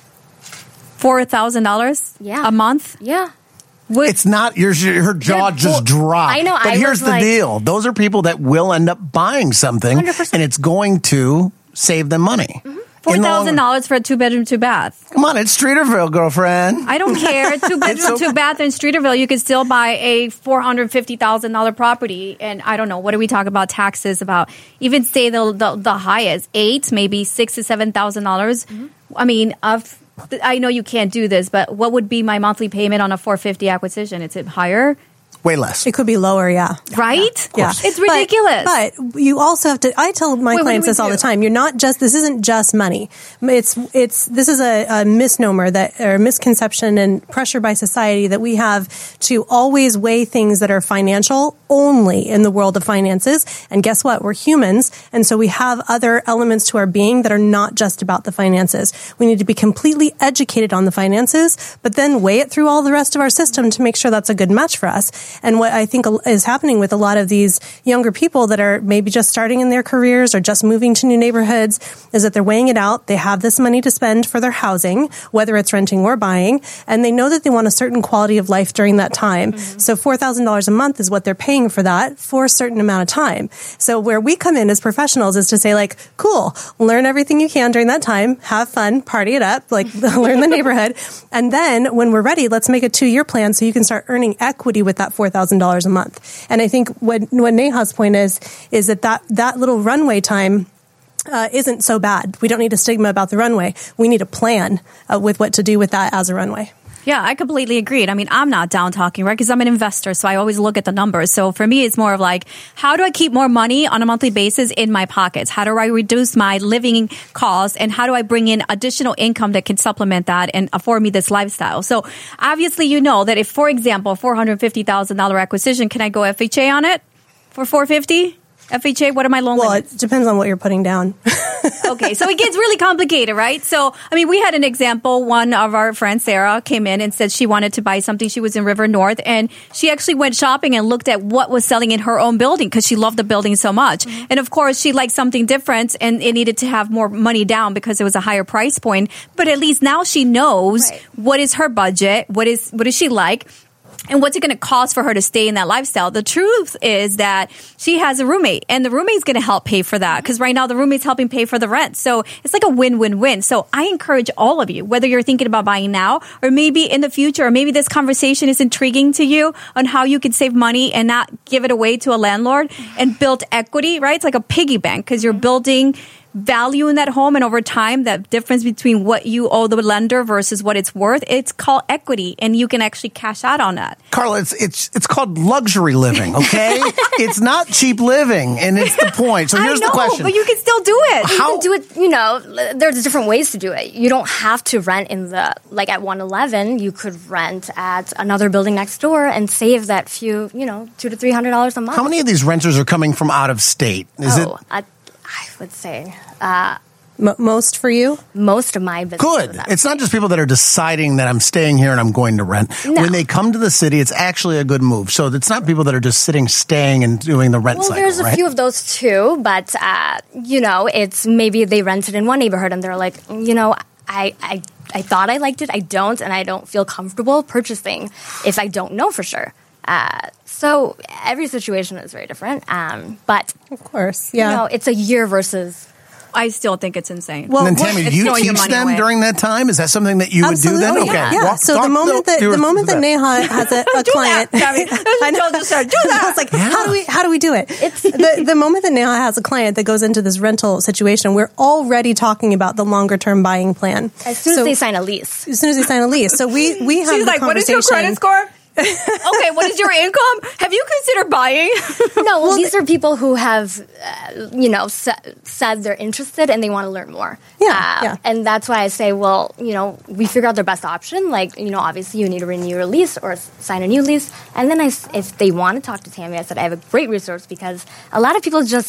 Four thousand dollars Yeah. a month. Yeah. Would, It's not your her jaw They're just bo- dropped. I know, But I here's was the like- deal: those are people that will end up buying something, one hundred percent. and it's going to save them money. Mm-hmm. Four In the long thousand run. dollars for a two bedroom, two bath. Come on, it's Streeterville, girlfriend. I don't care. Two bedroom, so- two bath in Streeterville, you could still buy a four hundred fifty thousand dollar property. And I don't know, what do we talk about taxes? About even say the the, the highest eight, maybe six to seven thousand dollars. I mean, of I know you can't do this, but what would be my monthly payment on a four fifty acquisition? Is it higher? Way less. It could be lower, yeah. Right? Yeah. It's But- ridiculous. But, you also have to, I tell my Wait, what clients do we this all the do? time. You're not just, this isn't just money. It's, it's, this is a, a misnomer that, or misconception and pressure by society that we have to always weigh things that are financial only in the world of finances. And guess what? We're humans. And so we have other elements to our being that are not just about the finances. We need to be completely educated on the finances, but then weigh it through all the rest of our system to make sure that's a good match for us. And what I think is happening with a lot of these younger people that are maybe just starting in their careers or just moving to new neighborhoods is that they're weighing it out. They have this money to spend for their housing, whether it's renting or buying, and they know that they want a certain quality of life during that time. Mm-hmm. So four thousand dollars a month is what they're paying for that for a certain amount of time. So where we come in as professionals is to say like, cool, learn everything you can during that time, have fun, party it up, like learn the neighborhood. And then when we're ready, let's make a two-year plan so you can start earning equity with that four thousand dollars a month. And I think what, what Neha's point is, is that that, that little runway time uh, isn't so bad. We don't need a stigma about the runway. We need a plan uh, with what to do with that as a runway. Yeah, I completely agreed. I mean, I'm not down talking, right? Because I'm an investor, so I always look at the numbers. So for me, it's more of like, how do I keep more money on a monthly basis in my pockets? How do I reduce my living costs? And how do I bring in additional income that can supplement that and afford me this lifestyle? So obviously, you know that if, for example, four hundred fifty thousand dollars acquisition, can I go F H A on it for four hundred fifty thousand dollars? F H A, what are my loan Well, limits? it depends on what you're putting down. Okay, so it gets really complicated, right? So, I mean, we had an example. One of our friends, Sarah, came in and said she wanted to buy something. She was in River North, and she actually went shopping and looked at what was selling in her own building because she loved the building so much. Mm-hmm. And of course, she liked something different, and it needed to have more money down because it was a higher price point. But at least now she knows Right. what is her budget, what is what does she like. And what's it going to cost for her to stay in that lifestyle? The truth is that she has a roommate, and the roommate's going to help pay for that because right now the roommate's helping pay for the rent. So it's like a win-win-win. So I encourage all of you, whether you're thinking about buying now or maybe in the future, or maybe this conversation is intriguing to you on how you can save money and not give it away to a landlord and build equity, right? It's like a piggy bank because you're building value in that home, and over time, that difference between what you owe the lender versus what it's worth, it's called equity, and you can actually cash out on that. Carla, it's it's it's called luxury living, okay? It's not cheap living, and it's the point. So here's I know, the question. but you can still do it. You How- can do it, you know, there's different ways to do it. You don't have to rent in the, like at one eleven, you could rent at another building next door and save that few, you know, two to three hundred dollars a month. How many of these renters are coming from out of state? Is oh, it I, I would say uh, M- most for you? most of my business. good? is out of It's not state. just people that are deciding that I'm staying here and I'm going to rent. No. When they come to the city, it's actually a good move. So it's not people that are just sitting, staying, and doing the rent Well, cycle, there's a right? few of those too, but uh, you know, it's maybe they rented in one neighborhood and they're like, you know, I, I, I thought I liked it, I don't, and I don't feel comfortable purchasing if I don't know for sure. Uh, so every situation is very different, um, but Of course, yeah. you know, it's a year versus. I still think it's insane. Well, And then what- Tammy, do it's you throwing your teach money them away. during that time? Is that something that you Absolutely. would do then? Oh, Okay. yeah. yeah. Walk- So talk the moment that viewers the moment that through Neha has a, a client, Tammy. I know. Just start, do that. I was like, how do we how do we do it? the the moment that Neha has a client that goes into this rental situation, we're already talking about the longer term buying plan. As soon So- as they sign a lease. as soon as they sign a lease. So we we have She's the like, what is your conversation. credit score? Okay, what is your income? Have you considered buying? No, well, these are people who have, uh, you know, sa- said they're interested and they want to learn more. Yeah, Uh, yeah. And that's why I say, well, you know, we figure out their best option. Like, you know, obviously you need to renew your lease or s- sign a new lease. And then I, s- if they want to talk to Tammy, I said I have a great resource because a lot of people just,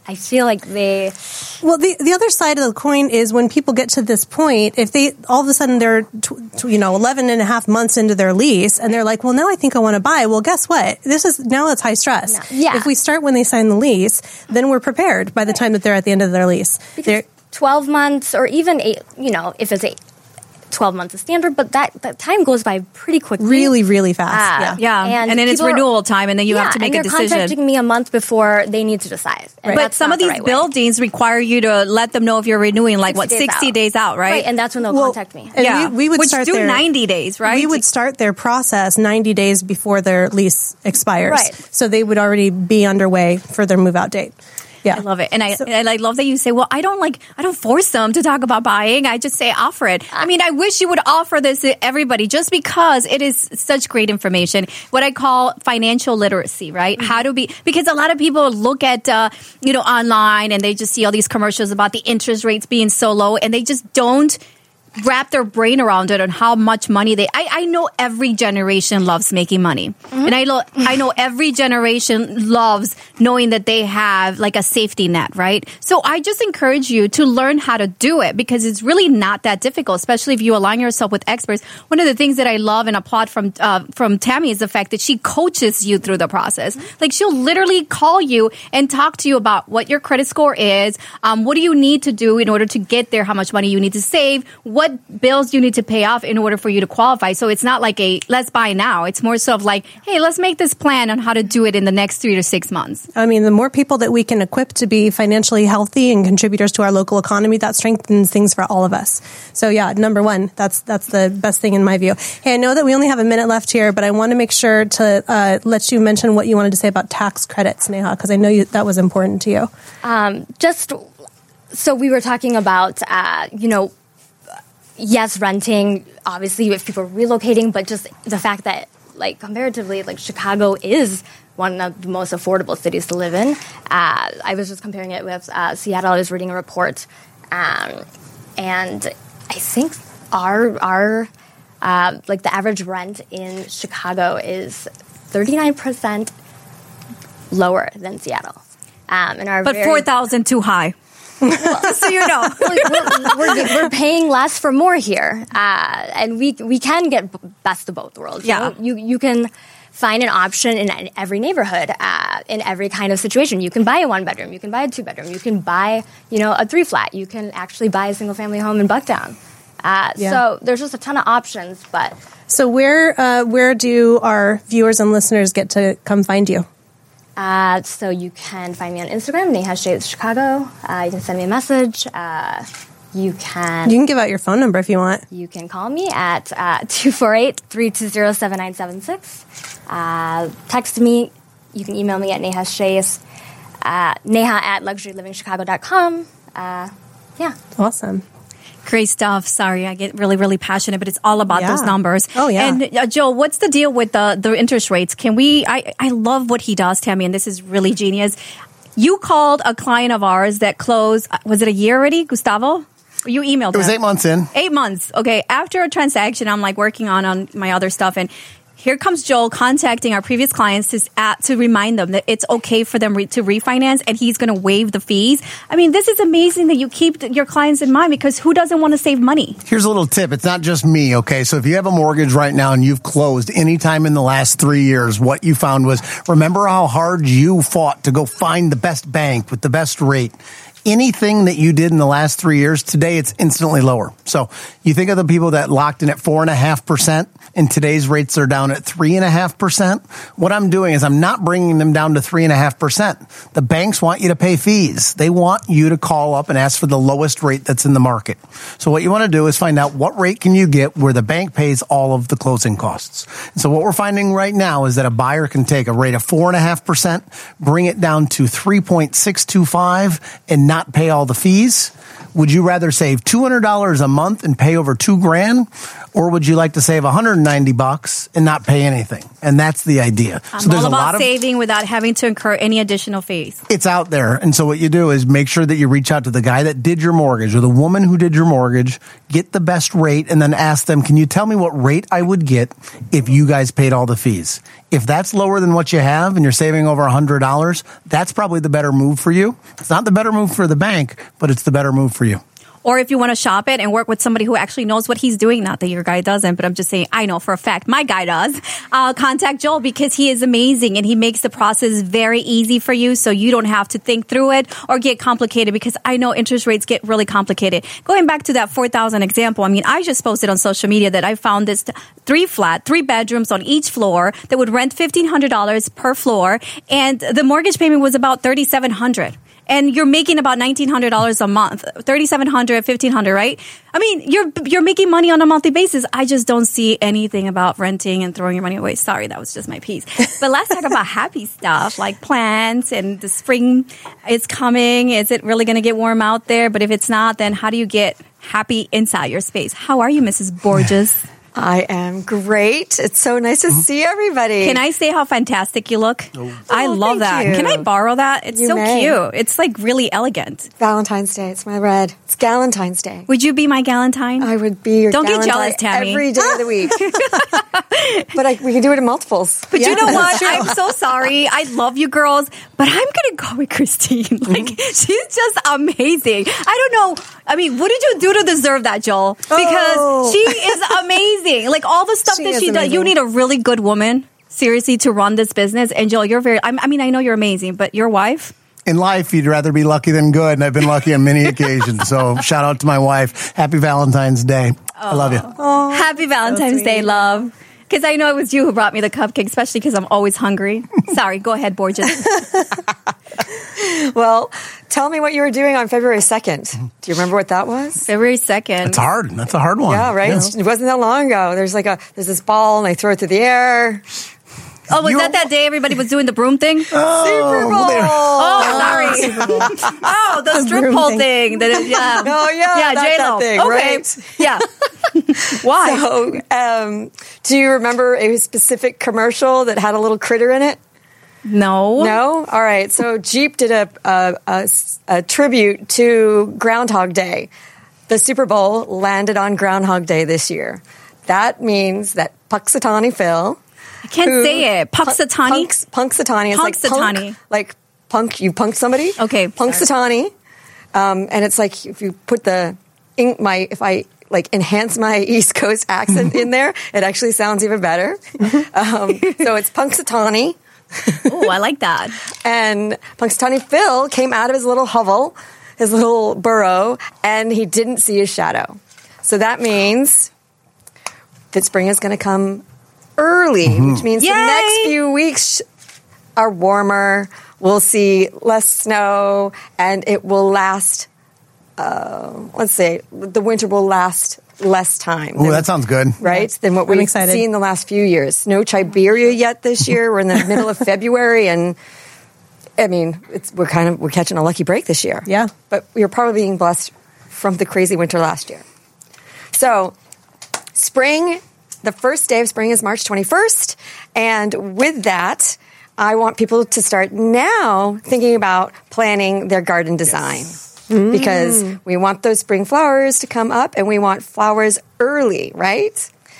I feel like they. Well, the the other side of the coin is when people get to this point, if they all of a sudden they're tw- tw- you know eleven and a half months into their lease, and they're like, well, now I think I want to buy. Well, guess what? This is now it's high stress. No. Yeah. If we start when they sign the lease, then we're prepared by the time that they're at the end of their lease. Because twelve months, or even eight, you know, if it's eight. twelve months is standard, but that, that time goes by pretty quickly. Really, really fast. Uh, yeah. Yeah. And, and then it's renewal are, time, and then you yeah, have to make and a they're decision. contacting me a month before they need to decide. Right. But some of these the right buildings way. require you to let them know if you're renewing, like, what, days sixty out. days out, right? Right, and that's when they'll well, contact me. Yeah. We, we would Which start do their, ninety days, right? We would start their process ninety days before their lease expires. Right. So they would already be underway for their move-out date. Yeah. I love it. And I, so, and I love that you say, well, I don't like, I don't force them to talk about buying. I just say offer it. I mean, I wish you would offer this to everybody just because it is such great information. What I call financial literacy, right? Mm-hmm. How to be, because a lot of people look at, uh, you know, online and they just see all these commercials about the interest rates being so low and they just don't wrap their brain around it on how much money they I, I know every generation loves making money. Mm-hmm. And I lo- I know every generation loves knowing that they have like a safety net, right? So I just encourage you to learn how to do it because it's really not that difficult, especially if you align yourself with experts. One of the things that I love and applaud from uh, from Tammy is the fact that she coaches you through the process. Mm-hmm. Like she'll literally call you and talk to you about what your credit score is, um, what do you need to do in order to get there, how much money you need to save, what bills you need to pay off in order for you to qualify. So it's not like a let's buy now. It's more so of like, hey, let's make this plan on how to do it in the next three to six months. I mean, the more people that we can equip to be financially healthy and contributors to our local economy, that strengthens things for all of us. So yeah, number one, that's that's the best thing in my view. Hey, I know that we only have a minute left here, but I want to make sure to uh, let you mention what you wanted to say about tax credits, Neha, because I know you, that was important to you. Um, just so we were talking about, uh, you know, yes, renting, obviously, if people are relocating, but just the fact that, like, comparatively, like, Chicago is one of the most affordable cities to live in. Uh, I was just comparing it with uh, Seattle. I was reading a report, um, and I think our, our uh, like, the average rent in Chicago is thirty-nine percent lower than Seattle. Um, and our but very- four thousand too high. Well, so you know, we're, we're, we're paying less for more here, uh, and we we can get best of both worlds. Yeah, you know? you, you can find an option in, in every neighborhood, uh, in every kind of situation. You can buy a one bedroom, you can buy a two bedroom, you can buy you know a three flat, you can actually buy a single family home in Bucktown. Uh, yeah. So there's just a ton of options. But so where uh, where do our viewers and listeners get to come find you? Uh, so you can find me on Instagram, Neha Shades Chicago. Uh, you can send me a message. Uh, you can... You can give out your phone number if you want. You can call me at uh, two four eight, three two zero, seven nine seven six. Uh, text me. You can email me at Neha Shades, uh, Neha at luxury living chicago dot com. Uh, yeah. Awesome. Great stuff. Sorry, I get really, really passionate, but it's all about yeah. those numbers. Oh, yeah. And uh, Joe, what's the deal with the, the interest rates? Can we, I, I love what he does, Tammy, and this is really genius. You called a client of ours that closed, was it a year already, Gustavo? You emailed It was him. eight months in. Eight months. Okay. After a transaction, I'm like working on, on my other stuff, and here comes Joel contacting our previous clients to, uh, to remind them that it's okay for them re- to refinance, and he's going to waive the fees. I mean, this is amazing that you keep your clients in mind, because who doesn't want to save money? Here's a little tip. It's not just me, okay? So if you have a mortgage right now and you've closed any time in the last three years, what you found was, remember how hard you fought to go find the best bank with the best rate? Anything that you did in the last three years, today it's instantly lower. So you think of the people that locked in at four and a half percent, and today's rates are down at three and a half percent. What I'm doing is I'm not bringing them down to three and a half percent. The banks want you to pay fees. They want you to call up and ask for the lowest rate that's in the market. So what you want to do is find out what rate can you get where the bank pays all of the closing costs. And so what we're finding right now is that a buyer can take a rate of four and a half percent, bring it down to three point six two five, and not pay all the fees. Would you rather save two hundred dollars a month and pay over two grand? Or would you like to save one hundred ninety bucks and not pay anything? And that's the idea. I'm so there's all a lot about of saving without having to incur any additional fees. It's out there. And so what you do is make sure that you reach out to the guy that did your mortgage or the woman who did your mortgage, get the best rate, and then ask them, can you tell me what rate I would get if you guys paid all the fees? If that's lower than what you have and you're saving over one hundred dollars, that's probably the better move for you. It's not the better move for the bank, but it's the better move for you. Or if you want to shop it and work with somebody who actually knows what he's doing, not that your guy doesn't, but I'm just saying, I know for a fact my guy does, uh, contact Joel because he is amazing and he makes the process very easy for you so you don't have to think through it or get complicated because I know interest rates get really complicated. Going back to that four thousand example, I mean, I just posted on social media that I found this three flat, three bedrooms on each floor that would rent fifteen hundred dollars per floor and the mortgage payment was about thirty-seven hundred dollars. And you're making about nineteen hundred dollars a month, thirty-seven hundred dollars, fifteen hundred dollars, right? I mean, you're you're making money on a monthly basis. I just don't see anything about renting and throwing your money away. Sorry, that was just my piece. But let's talk about happy stuff like plants and the spring is coming. Is it really going to get warm out there? But if it's not, then how do you get happy inside your space? How are you, Missus Borges? I am great. It's so nice to see everybody. Can I say how fantastic you look? Oh. I Oh, love thank that. you. Can I borrow that? It's You so may. cute. It's like really elegant. Valentine's Day. It's my red. It's Galentine's Day. Would you be my galentine? I would be your Don't get Galentine jealous, Tammy. every day of the week. But I, we can do it in multiples. But you Yeah, know that's what? true. I'm so sorry. I love you girls, but I'm going to go with Christine. Like, she's just amazing. I don't know. I mean, what did you do to deserve that, Joel? Because Oh. she is amazing. Like, all the stuff She that is she does. You amazing. need a really good woman, seriously, to run this business. And Joel, you're very, I I mean, I know you're amazing, but your wife? In life, you'd rather be lucky than good, and I've been lucky on many occasions. So shout out to my wife. Happy Valentine's Day. I love you. Happy Valentine's Day, love. Because I know it was you who brought me the cupcake, especially because I'm always hungry. Sorry, go ahead, Borges. Well, tell me what you were doing on February second. Do you remember what that was? February second. It's hard. That's a hard one. Yeah, right? It wasn't that long ago. There's like a, there's this ball and they throw it through the air. Oh, was You- that that day everybody was doing the broom thing? Super Bowl. Oh, sorry. Oh, the strip broom pole thing. thing. That, yeah. Oh, yeah, Yeah, that's J-Lo. that thing, okay. right? Yeah. Why? So, um, do you remember a specific commercial that had a little critter in it? No. No? All right. So Jeep did a, a, a, a tribute to Groundhog Day. The Super Bowl landed on Groundhog Day this year. That means that Punxsutawney Phil... I can't who- say it. Puxatani? Punks, Punxsutawney. It's like Punxsutawney. punk, like punk. You punk somebody. Okay, Punxsutawney. Um, and it's like if you put the ink, my if I like enhance my East Coast accent in there, it actually sounds even better. Um, so it's Punxsutawney. Oh, I like that. And Punxsutawney Phil came out of his little hovel, his little burrow, and he didn't see his shadow. So that means that spring is going to come early, which means Yay! the next few weeks are warmer. We'll see less snow, and it will last. Uh, let's say the winter will last less time. Ooh, than- that sounds good. right? Than what I'm we've excited. seen the last few years. No Siberia yet this year. We're in the middle of February, and I mean, it's, we're kind of we're catching a lucky break this year. Yeah. but we're probably being blessed from the crazy winter last year. So, spring. The first day of spring is March twenty-first, and with that, I want people to start now thinking about planning their garden design. Because we want those spring flowers to come up and we want flowers early, right?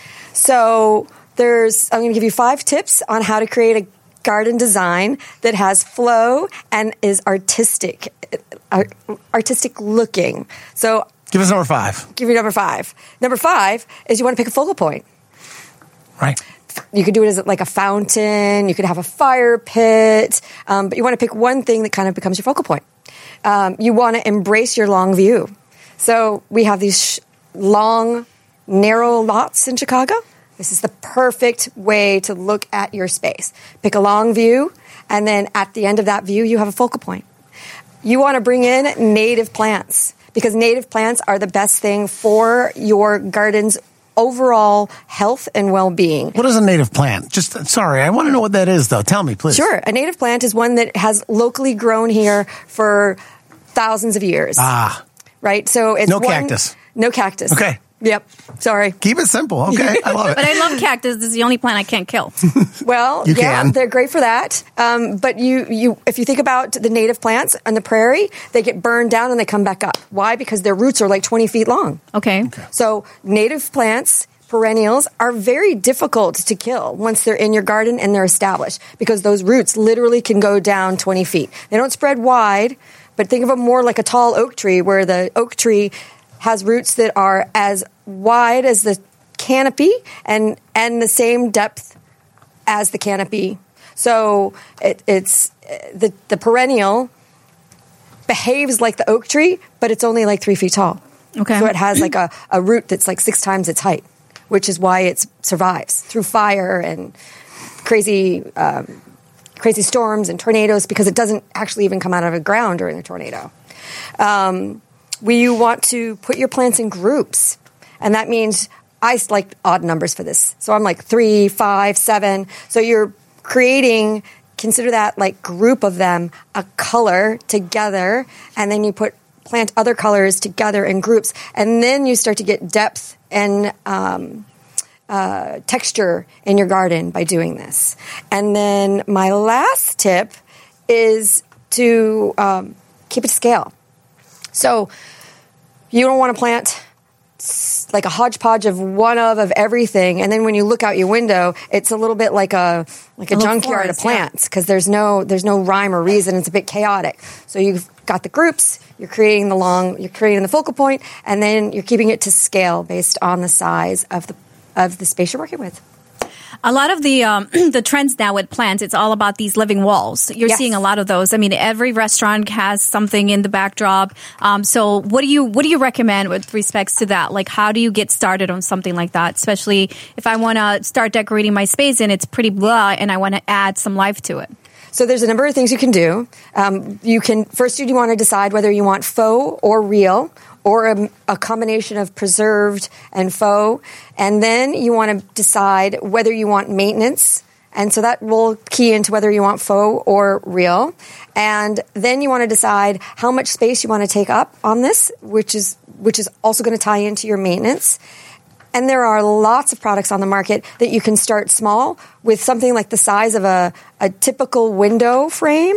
So there's, I'm going to give you five tips on how to create a garden design that has flow and is artistic, uh, artistic looking. So Give us number five. give you number five. Number five is you want to pick a focal point. Right. You could do it as like a fountain. You could have a fire pit, um, but you want to pick one thing that kind of becomes your focal point. Um, you want to embrace your long view. So we have these sh- long, narrow lots in Chicago. This is the perfect way to look at your space. Pick a long view, and then at the end of that view, you have a focal point. You want to bring in native plants because native plants are the best thing for your garden's overall health and well-being. What is a native plant? Just sorry, I want to know what that is, though. Tell me, please. Sure. A native plant is one that has locally grown here for thousands of years. Ah, right? So it's No one, cactus. No cactus. Okay. Yep. Sorry. Keep it simple. Okay. I love it. But I love cactus. This is the only plant I can't kill. Well, You yeah, can. they're great for that. Um, but you, you, if you think about the native plants on the prairie, they get burned down and they come back up. Why? Because their roots are like twenty feet long. Okay. So native plants, perennials, are very difficult to kill once they're in your garden and they're established because those roots literally can go down twenty feet. They don't spread wide, but think of them more like a tall oak tree where the oak tree has roots that are as wide as the canopy and and the same depth as the canopy. So it, it's the the perennial behaves like the oak tree, but it's only like three feet tall. Okay. So it has like a, a root that's like six times its height, which is why it survives through fire and crazy um, crazy storms and tornadoes because it doesn't actually even come out of the ground during a tornado. Um, we want to put your plants in groups, and that means I like odd numbers for this. So I'm like three, five, seven. So you're creating, consider that like group of them, a color together, and then you put plant other colors together in groups, and then you start to get depth and um, uh, texture in your garden by doing this. And then my last tip is to um, keep it to scale. So you don't want to plant like a hodgepodge of one of of everything, and then when you look out your window, it's a little bit like a like a, A little junkyard forest, of plants because there's no there's no rhyme or reason. It's a bit chaotic. So you've got the groups, you're creating the long, you're creating the focal point, and then you're keeping it to scale based on the size of the of the space you're working with. A lot of the um, the trends now with plants, it's all about these living walls. You're Yes. seeing a lot of those. I mean, every restaurant has something in the backdrop. Um, so, what do you what do you recommend with respects to that? Like, how do you get started on something like that? Especially if I want to start decorating my space and it's pretty blah, and I want to add some life to it. So there's a number of things you can do. Um, you can first you want to decide whether you want faux or real, or a, a combination of preserved and faux, and then you want to decide whether you want maintenance. And so that will key into whether you want faux or real. And then you want to decide how much space you want to take up on this, which is which is also going to tie into your maintenance. And there are lots of products on the market that you can start small with something like the size of a, a typical window frame.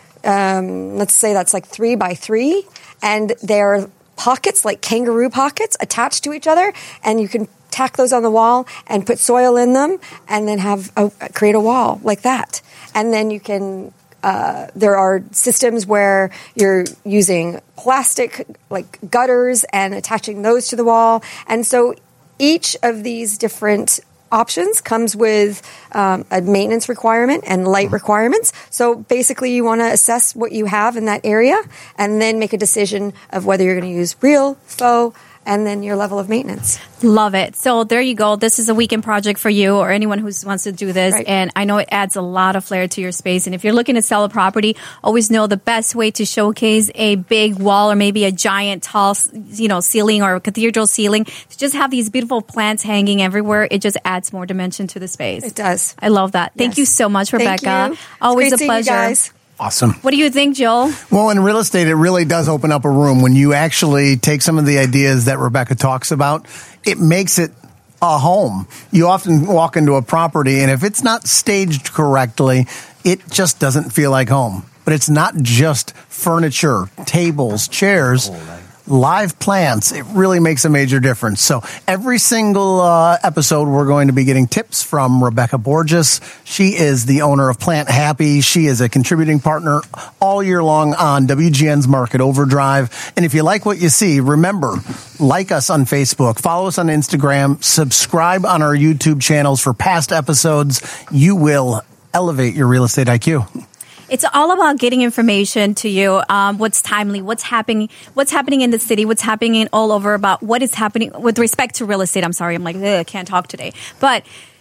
Um, let's say that's like three by three. And they're pockets, like kangaroo pockets, attached to each other. And you can tack those on the wall and put soil in them and then have a, create a wall like that. And then you can... Uh, there are systems where you're using plastic, like gutters, and attaching those to the wall. And so each of these different options comes with um, a maintenance requirement and light requirements. So basically you want to assess what you have in that area and then make a decision of whether you're going to use real, faux, and then your level of maintenance. Love it. So there you go. This is a weekend project for you or anyone who wants to do this. Right. And I know it adds a lot of flair to your space. And if you're looking to sell a property, always know the best way to showcase a big wall or maybe a giant tall, you know, ceiling or a cathedral ceiling, to just have these beautiful plants hanging everywhere. It just adds more dimension to the space. It does. I love that. Thank Yes. you so much, Thank Rebecca. you. It's Always great a seeing you pleasure. guys. Awesome. What do you think, Joel? Well, in real estate, it really does open up a room when you actually take some of the ideas that Rebecca talks about. It makes it a home. You often walk into a property, and if it's not staged correctly, it just doesn't feel like home. But it's not just furniture, tables, chairs, live plants. It really makes a major difference. So every single uh, episode, we're going to be getting tips from Rebecca Borges. She is the owner of Plant Happy. She is a contributing partner all year long on W G N's Market Overdrive. And if you like what you see, remember, like us on Facebook, follow us on Instagram, subscribe on our YouTube channels for past episodes. You will elevate your real estate I Q. It's all about getting information to you. Um, what's timely? What's happening? What's happening in the city? What's happening all over about what is happening with respect to real estate? I'm sorry, I'm like, ugh, I can't talk today. But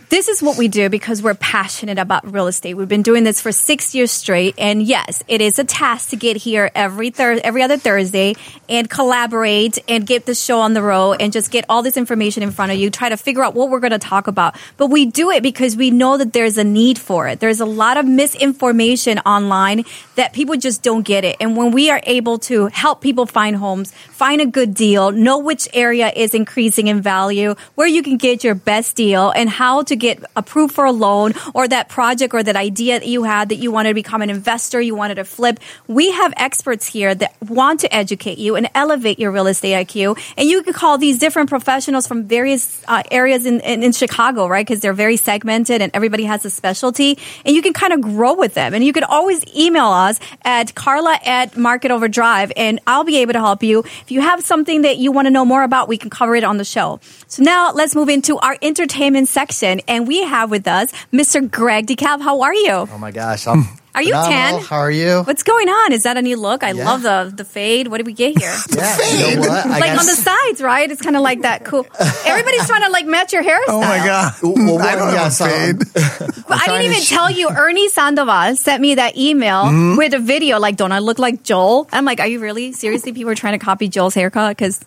This is what we do because we're passionate about real estate. We've been doing this for six years straight. And yes, it is a task to get here every thir- every other Thursday and collaborate and get the show on the road and just get all this information in front of you, try to figure out what we're going to talk about. But we do it because we know that there's a need for it. There's a lot of misinformation online that people just don't get it. And when we are able to help people find homes, find a good deal, know which area is increasing in value, where you can get your best deal, and how to get approved for a loan or that project or that idea that you had that you wanted to become an investor, you wanted to flip. We have experts here that want to educate you and elevate your real estate I Q. And you can call these different professionals from various uh, areas in, in, in Chicago, right? Because they're very segmented and everybody has a specialty. And you can kind of grow with them. And you can always email us at Carla at Market Overdrive, and I'll be able to help you. If you have something that you want to know more about, we can cover it on the show. So now let's move into our entertainment section. And we have with us Mister Greg DeKalb. How are you? Oh my gosh. I'm Are you phenomenal. ten? How are you? What's going on? Is that a new look? I Yeah. love the the fade. What did we get here? Yeah, you know what? I Like guess- on the sides, right? It's kind of like that cool. Everybody's trying to like match your hairstyle. Oh my God. Well, well, I don't yeah, have a so- fade. But I trying didn't to even sh- tell you. Ernie Sandoval sent me that email Mm-hmm. with a video. Like, don't I look like Joel? I'm like, are you really seriously? People are trying to copy Joel's haircut because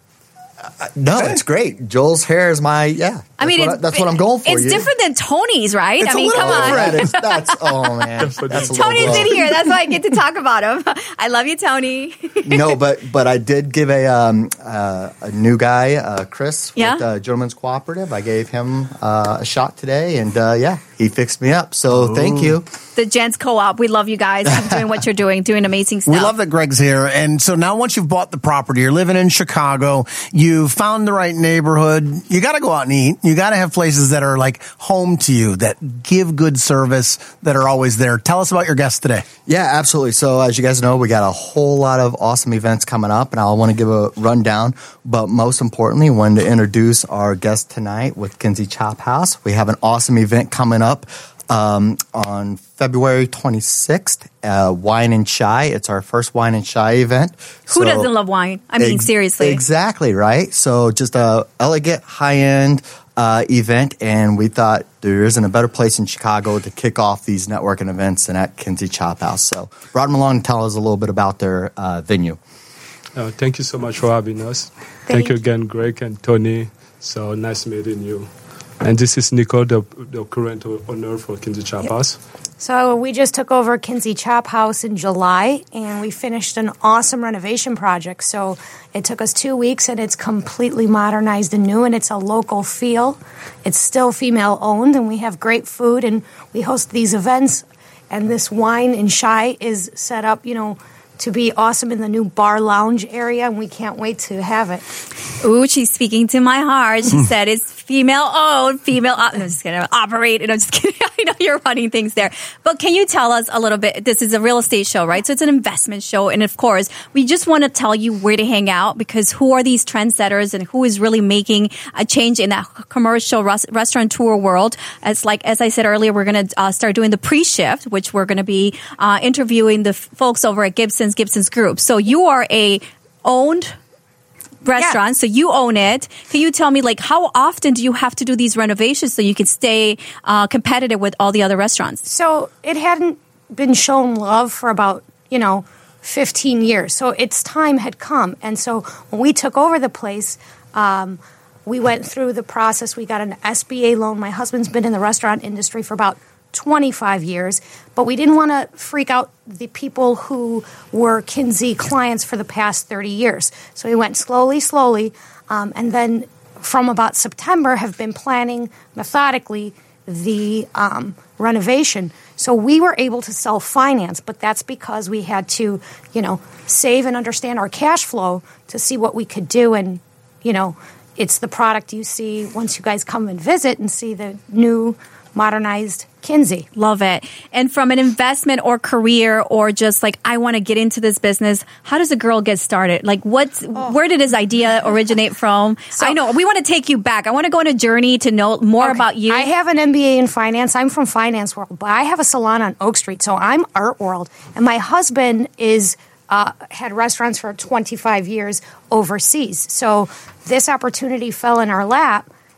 No, it's great. Joel's hair is my, yeah. That's I mean, what I, it's, that's what I'm going for. It's you. different than Tony's, right? It's I a mean, little come on. Different. It's- That's, oh man. That's a little Tony's blow. in here. That's why I get to talk about him. I love you, Tony. No, but but I did give a um, uh, a new guy, uh, Chris, Yeah? with uh, Gentleman's Cooperative. I gave him uh, a shot today, and uh, yeah, he fixed me up. So thank you. The Gents Co-op. We love you guys. Keep doing what you're doing, doing amazing stuff. We love that Greg's here. And so now once you've bought the property, you're living in Chicago, you found the right neighborhood, you got to go out and eat. You got to have places that are like home to you, that give good service, that are always there. Tell us about your guests today. Yeah, absolutely. So as you guys know, we got a whole lot of awesome events coming up, and I want to give a rundown. But most importantly, wanted to introduce our guest tonight with Kinsey Chop House. We have an awesome event coming up um, on February twenty-sixth, uh, Wine and Shy. It's our first Wine and Shy event. Who So- doesn't love wine? I mean, Ex- seriously. Exactly, right? So just a elegant, high-end uh, event, and we thought there isn't a better place in Chicago to kick off these networking events than at Kinsey Chop House. So brought them along to tell us a little bit about their uh, venue. Uh, thank you so much for having us. Thank, you again, Greg and Tony. So nice meeting you. And this is Nico, the, the current owner for Kinsey Chop House. So we just took over Kinsey Chop House in July, and we finished an awesome renovation project. So it took us two weeks, and it's completely modernized and new, and it's a local feel. It's still female-owned, and we have great food, and we host these events. And this Wine and Shy is set up, you know, to be awesome in the new bar lounge area, and we can't wait to have it. Ooh, she's speaking to my heart. She said it's female owned, female. Op- I'm just going to operate, and I'm just kidding. I know you're running things there. But can you tell us a little bit? This is a real estate show, right? So it's an investment show. And of course, we just want to tell you where to hang out, because who are these trendsetters and who is really making a change in that commercial res- restaurateur world? It's like, as I said earlier, we're going to uh, start doing the pre-shift, which we're going to be uh, interviewing the f- folks over at Gibson's, Gibson's Group. So you are a owned restaurant, Yeah. so you own it. Can you tell me, like, how often do you have to do these renovations so you can stay uh, competitive with all the other restaurants? So it hadn't been shown love for about, you know, fifteen years. So its time had come. And so when we took over the place, um, we went through the process. We got an S B A loan. My husband's been in the restaurant industry for about twenty-five years, but we didn't want to freak out the people who were Kinsey clients for the past thirty years. So we went slowly, slowly, um, and then from about September have been planning methodically the um, renovation. So we were able to self-finance, but that's because we had to, you know, save and understand our cash flow to see what we could do. And, you know, it's the product you see once you guys come and visit and see the new modernized Kinsey. Love it. And from an investment or career, or just like, I want to get into this business, how does a girl get started? Like, what's, where did this idea originate from? I know we want to take you back. I want to go on a journey to know more Okay. about you. I have an M B A in finance. I'm from Finance World, but I have a salon on Oak Street, so I'm Art World. And my husband is uh, had restaurants for twenty-five years overseas. So this opportunity fell in our lap,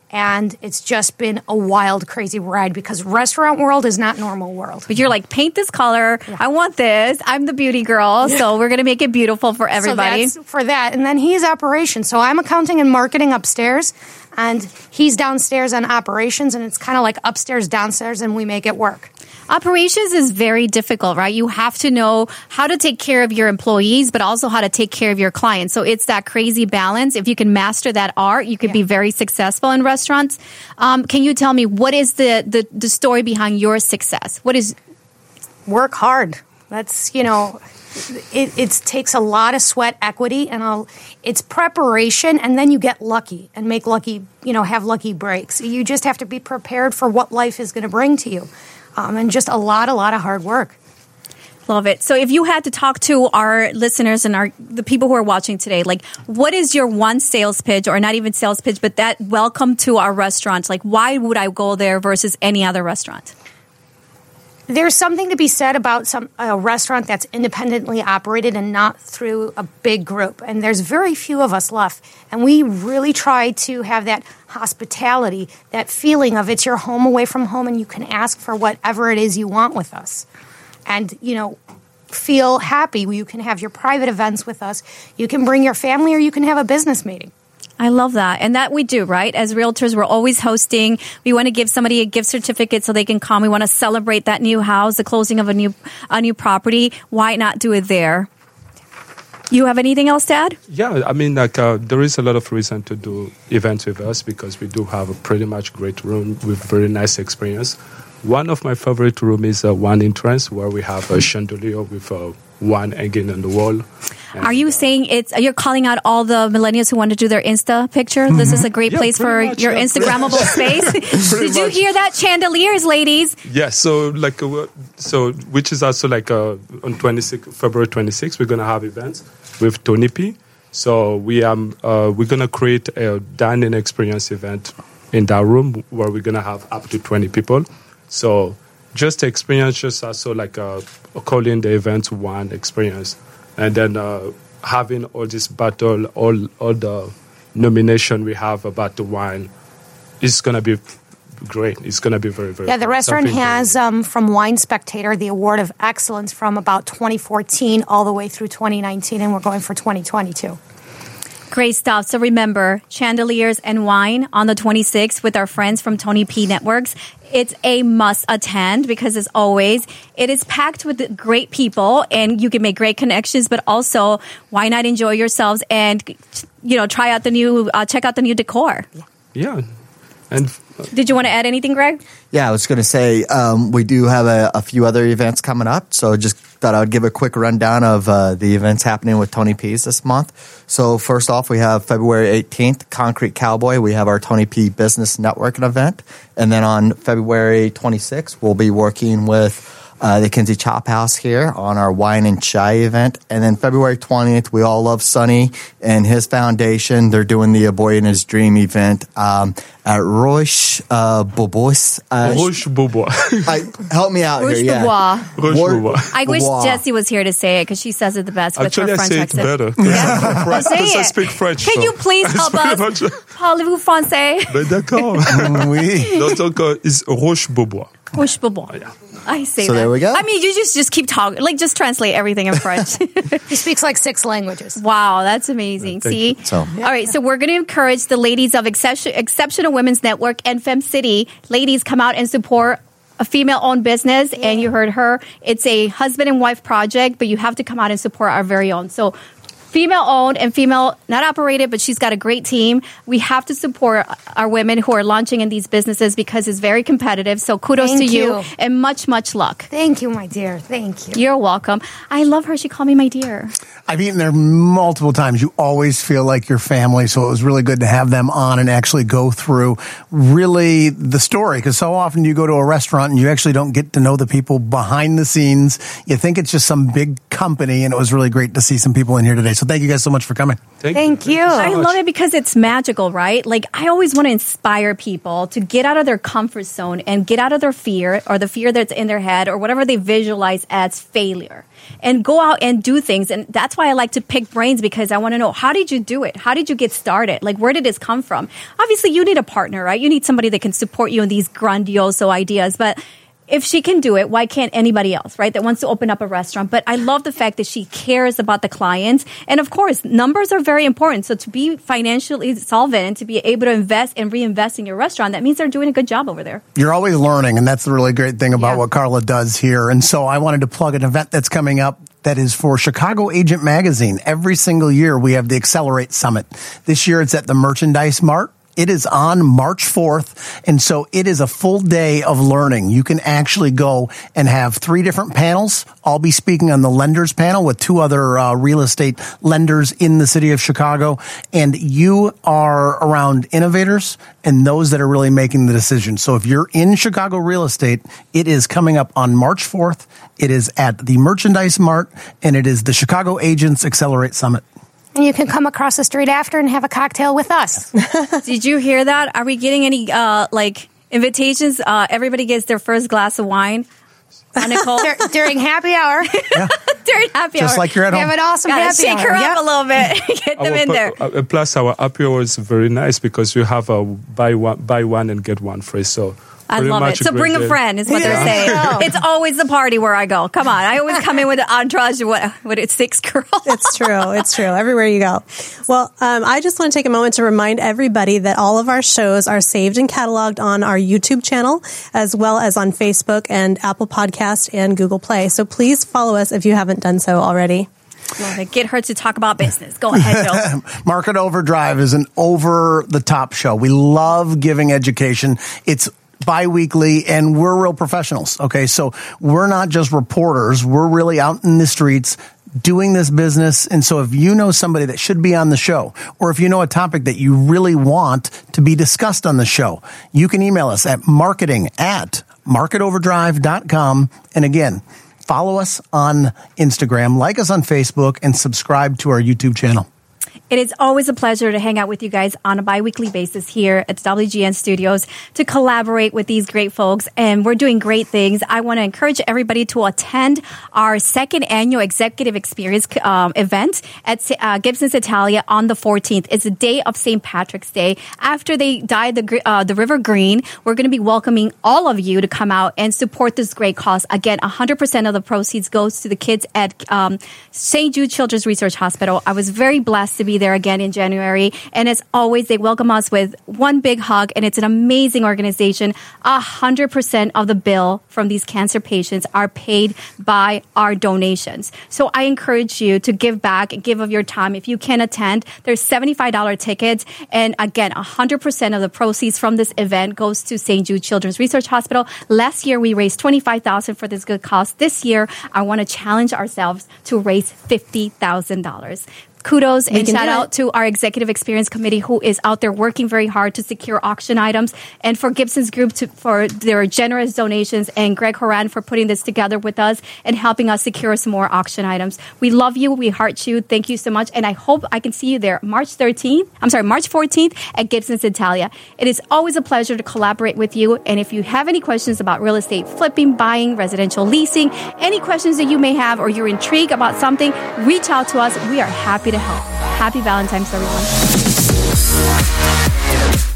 And it's just been a wild, crazy ride because restaurant world is not normal world. But you're like, paint this color. Yeah. I want this. I'm the beauty girl. Yeah. So we're going to make it beautiful for everybody. So that's for that. And then he's operations. So I'm accounting and marketing upstairs. And he's downstairs on operations. And it's kind of like upstairs, downstairs, and we make it work. Operations is very difficult, right? You have to know how to take care of your employees, but also how to take care of your clients. So it's that crazy balance. If you can master that art, you could yeah. be very successful in restaurants. Um, can you tell me what is the, the, the story behind your success? What is... Work hard. That's, you know... It, it takes a lot of sweat equity and I'll, it's preparation, and then you get lucky and make lucky, you know, have lucky breaks. You just have to be prepared for what life is going to bring to you. Um, and just a lot, a lot of hard work. Love it. So if you had to talk to our listeners and our the people who are watching today, like what is your one sales pitch, or not even sales pitch, but that welcome to our restaurant? Like why would I go there versus any other restaurant? There's something to be said about some a restaurant that's independently operated and not through a big group. And there's very few of us left. And we really try to have that hospitality, that feeling of it's your home away from home and you can ask for whatever it is you want with us. And, you know, feel happy. You can have your private events with us. You can bring your family or you can have a business meeting. I love that. And that we do, right? As realtors, we're always hosting. We want to give somebody a gift certificate so they can come. We want to celebrate that new house, the closing of a new a new property. Why not do it there? You have anything else to add? Yeah, I mean, like uh, there is a lot of reason to do events with us because we do have a pretty much great room with very nice experience. One of my favorite room is uh, one entrance where we have a chandelier with uh, wine hanging on the wall. Are you saying it's, you're calling out all the millennials who want to do their Insta picture? Mm-hmm. This is a great yeah, place for much, your yeah, Instagrammable space. Did you much. hear that? Chandeliers, ladies. Yeah, so like, uh, so which is also like uh, on twenty-sixth, February twenty-sixth, we're going to have events with Tony P. So we um, uh, we're going to create a dining experience event in that room where we're going to have up to twenty people. So just experience, just also like uh, calling the event one experience. And then uh, having all this battle, all all the nomination we have about the wine, is going to be great. It's going to be very, very Yeah, the restaurant has, um, from Wine Spectator, the Award of Excellence from about twenty fourteen all the way through twenty nineteen, and we're going for twenty twenty-two. Great stuff. So remember, Chandeliers and Wine on the twenty-sixth with our friends from Tony P Networks. It's a must attend because, as always, it is packed with great people and you can make great connections, but also why not enjoy yourselves and, you know, try out the new, uh, check out the new decor. Yeah. yeah. And did you want to add anything, Greg? Yeah, I was going to say um, we do have a, a few other events coming up, so just thought I would give a quick rundown of uh, the events happening with Tony P's this month. So first off, we have February eighteenth, Concrete Cowboy. We have our Tony P Business Networking event. And then on February twenty-sixth, we'll be working with Uh, the Kinsey Chop House here on our Wine and Chai event. And then February twentieth, we all love Sonny and his foundation. They're doing the A Boy in His Dream event um, at Roche uh, Bobois. Uh, Roche Bobois. Help me out Roche here. Bobois. Yeah. Roche Bobois. I wish Jessie was here to say it because she says it the best with Actually, her French I say accent. it better. Yeah. Well, say it. I it. speak French. Can so. you please help us? Parlez-vous français? Ben d'accord. Oui. Donc, uh, it's Roche Bobois. Roche Bobois. Oh, yeah. I say so that. there we go. I mean, you just just keep talking. Like, just translate everything in French. He speaks like six languages. Wow, that's amazing. Yeah, See? So. All right, so we're going to encourage the ladies of Exception, Exceptional Women's Network and FemCity. Ladies, come out and support a female-owned business. Yeah. And you heard her. It's a husband and wife project, but you have to come out and support our very own. So female-owned and female, not operated, but she's got a great team. We have to support our women who are launching in these businesses because it's very competitive. So kudos Thank to you. you and much, much luck. Thank you, my dear. Thank you. You're welcome. I love her. She called me my dear. I've eaten there multiple times. You always feel like your family, so it was really good to have them on and actually go through really the story, because so often you go to a restaurant and you actually don't get to know the people behind the scenes. You think it's just some big company, and it was really great to see some people in here today. So thank you guys so much for coming. Thank, Thank you. so I much. love it because it's magical, right? Like, I always want to inspire people to get out of their comfort zone and get out of their fear or the fear that's in their head or whatever they visualize as failure and go out and do things. And that's why I like to pick brains, because I want to know, how did you do it? How did you get started? Like, where did this come from? Obviously, you need a partner, right? You need somebody that can support you in these grandiose ideas, but if she can do it, why can't anybody else, right, that wants to open up a restaurant? But I love the fact that she cares about the clients. And of course, numbers are very important. So to be financially solvent and to be able to invest and reinvest in your restaurant, that means they're doing a good job over there. You're always learning, and that's the really great thing about Yeah. what Carla does here. And so I wanted to plug an event that's coming up that is for Chicago Agent Magazine. Every single year, we have the Accelerate Summit. This year, it's at the Merchandise Mart. It is on March fourth, and so it is a full day of learning. You can actually go and have three different panels. I'll be speaking on the lenders panel with two other uh, real estate lenders in the city of Chicago, and you are around innovators and those that are really making the decision. So if you're in Chicago real estate, it is coming up on March fourth. It is at the Merchandise Mart, and it is the Chicago Agents Accelerate Summit. And you can come across the street after and have a cocktail with us. Did you hear that? Are we getting any, uh, like, invitations? Uh, everybody gets their first glass of wine. Uh, Nicole? Dur- during happy hour. During happy Just hour. like you're at We home. have an awesome Gotta happy shake hour. her Yep. up a little bit. Get them Our in pl- there. uh, plus, our happy hour is very nice because you have a buy one, buy one and get one free. So I very love much it. So great bring a deal. friend is what they're saying. It's always the party where I go. Come on. I always come in with an entourage of what, what it's six girls. It's true. It's true. Everywhere you go. Well, um, I just want to take a moment to remind everybody that all of our shows are saved and cataloged on our YouTube channel, as well as on Facebook and Apple Podcast and Google Play. So please follow us if you haven't done so already. Love it. Get her to talk about business. Go ahead, Joe. Market Overdrive is an over-the-top show. We love giving education. It's bi-weekly, and we're real professionals, okay? So we're not just reporters. We're really out in the streets doing this business. And so if you know somebody that should be on the show, or if you know a topic that you really want to be discussed on the show, you can email us at marketing at market overdrive dot com. And again, follow us on Instagram, like us on Facebook, and subscribe to our YouTube channel. It is always a pleasure to hang out with you guys on a bi-weekly basis here at the W G N Studios to collaborate with these great folks. And we're doing great things. I want to encourage everybody to attend our second annual Executive Experience um, event at uh, Gibson's Italia on the fourteenth. It's the day of Saint Patrick's Day. After they dyed the, uh, the river green, we're going to be welcoming all of you to come out and support this great cause. Again, one hundred percent of the proceeds goes to the kids at um, Saint Jude Children's Research Hospital. I was very blessed to be there again in January. And as always, they welcome us with one big hug, and it's an amazing organization. A hundred percent of the bill from these cancer patients are paid by our donations. So I encourage you to give back and give of your time. If you can attend, there's seventy-five dollars tickets. And again, a hundred percent of the proceeds from this event goes to Saint Jude Children's Research Hospital. Last year, we raised twenty-five thousand dollars for this good cause. This year, I want to challenge ourselves to raise fifty thousand dollars. Kudos and shout out to our Executive Experience Committee, who is out there working very hard to secure auction items, and for Gibson's Group to, for their generous donations, and Greg Horan for putting this together with us and helping us secure some more auction items. We love you. We heart you. Thank you so much. And I hope I can see you there March thirteenth. I'm sorry, March fourteenth at Gibson's Italia. It is always a pleasure to collaborate with you. And if you have any questions about real estate flipping, buying, residential leasing, any questions that you may have, or you're intrigued about something, reach out to us. We are happy to help. Happy Valentine's, everyone.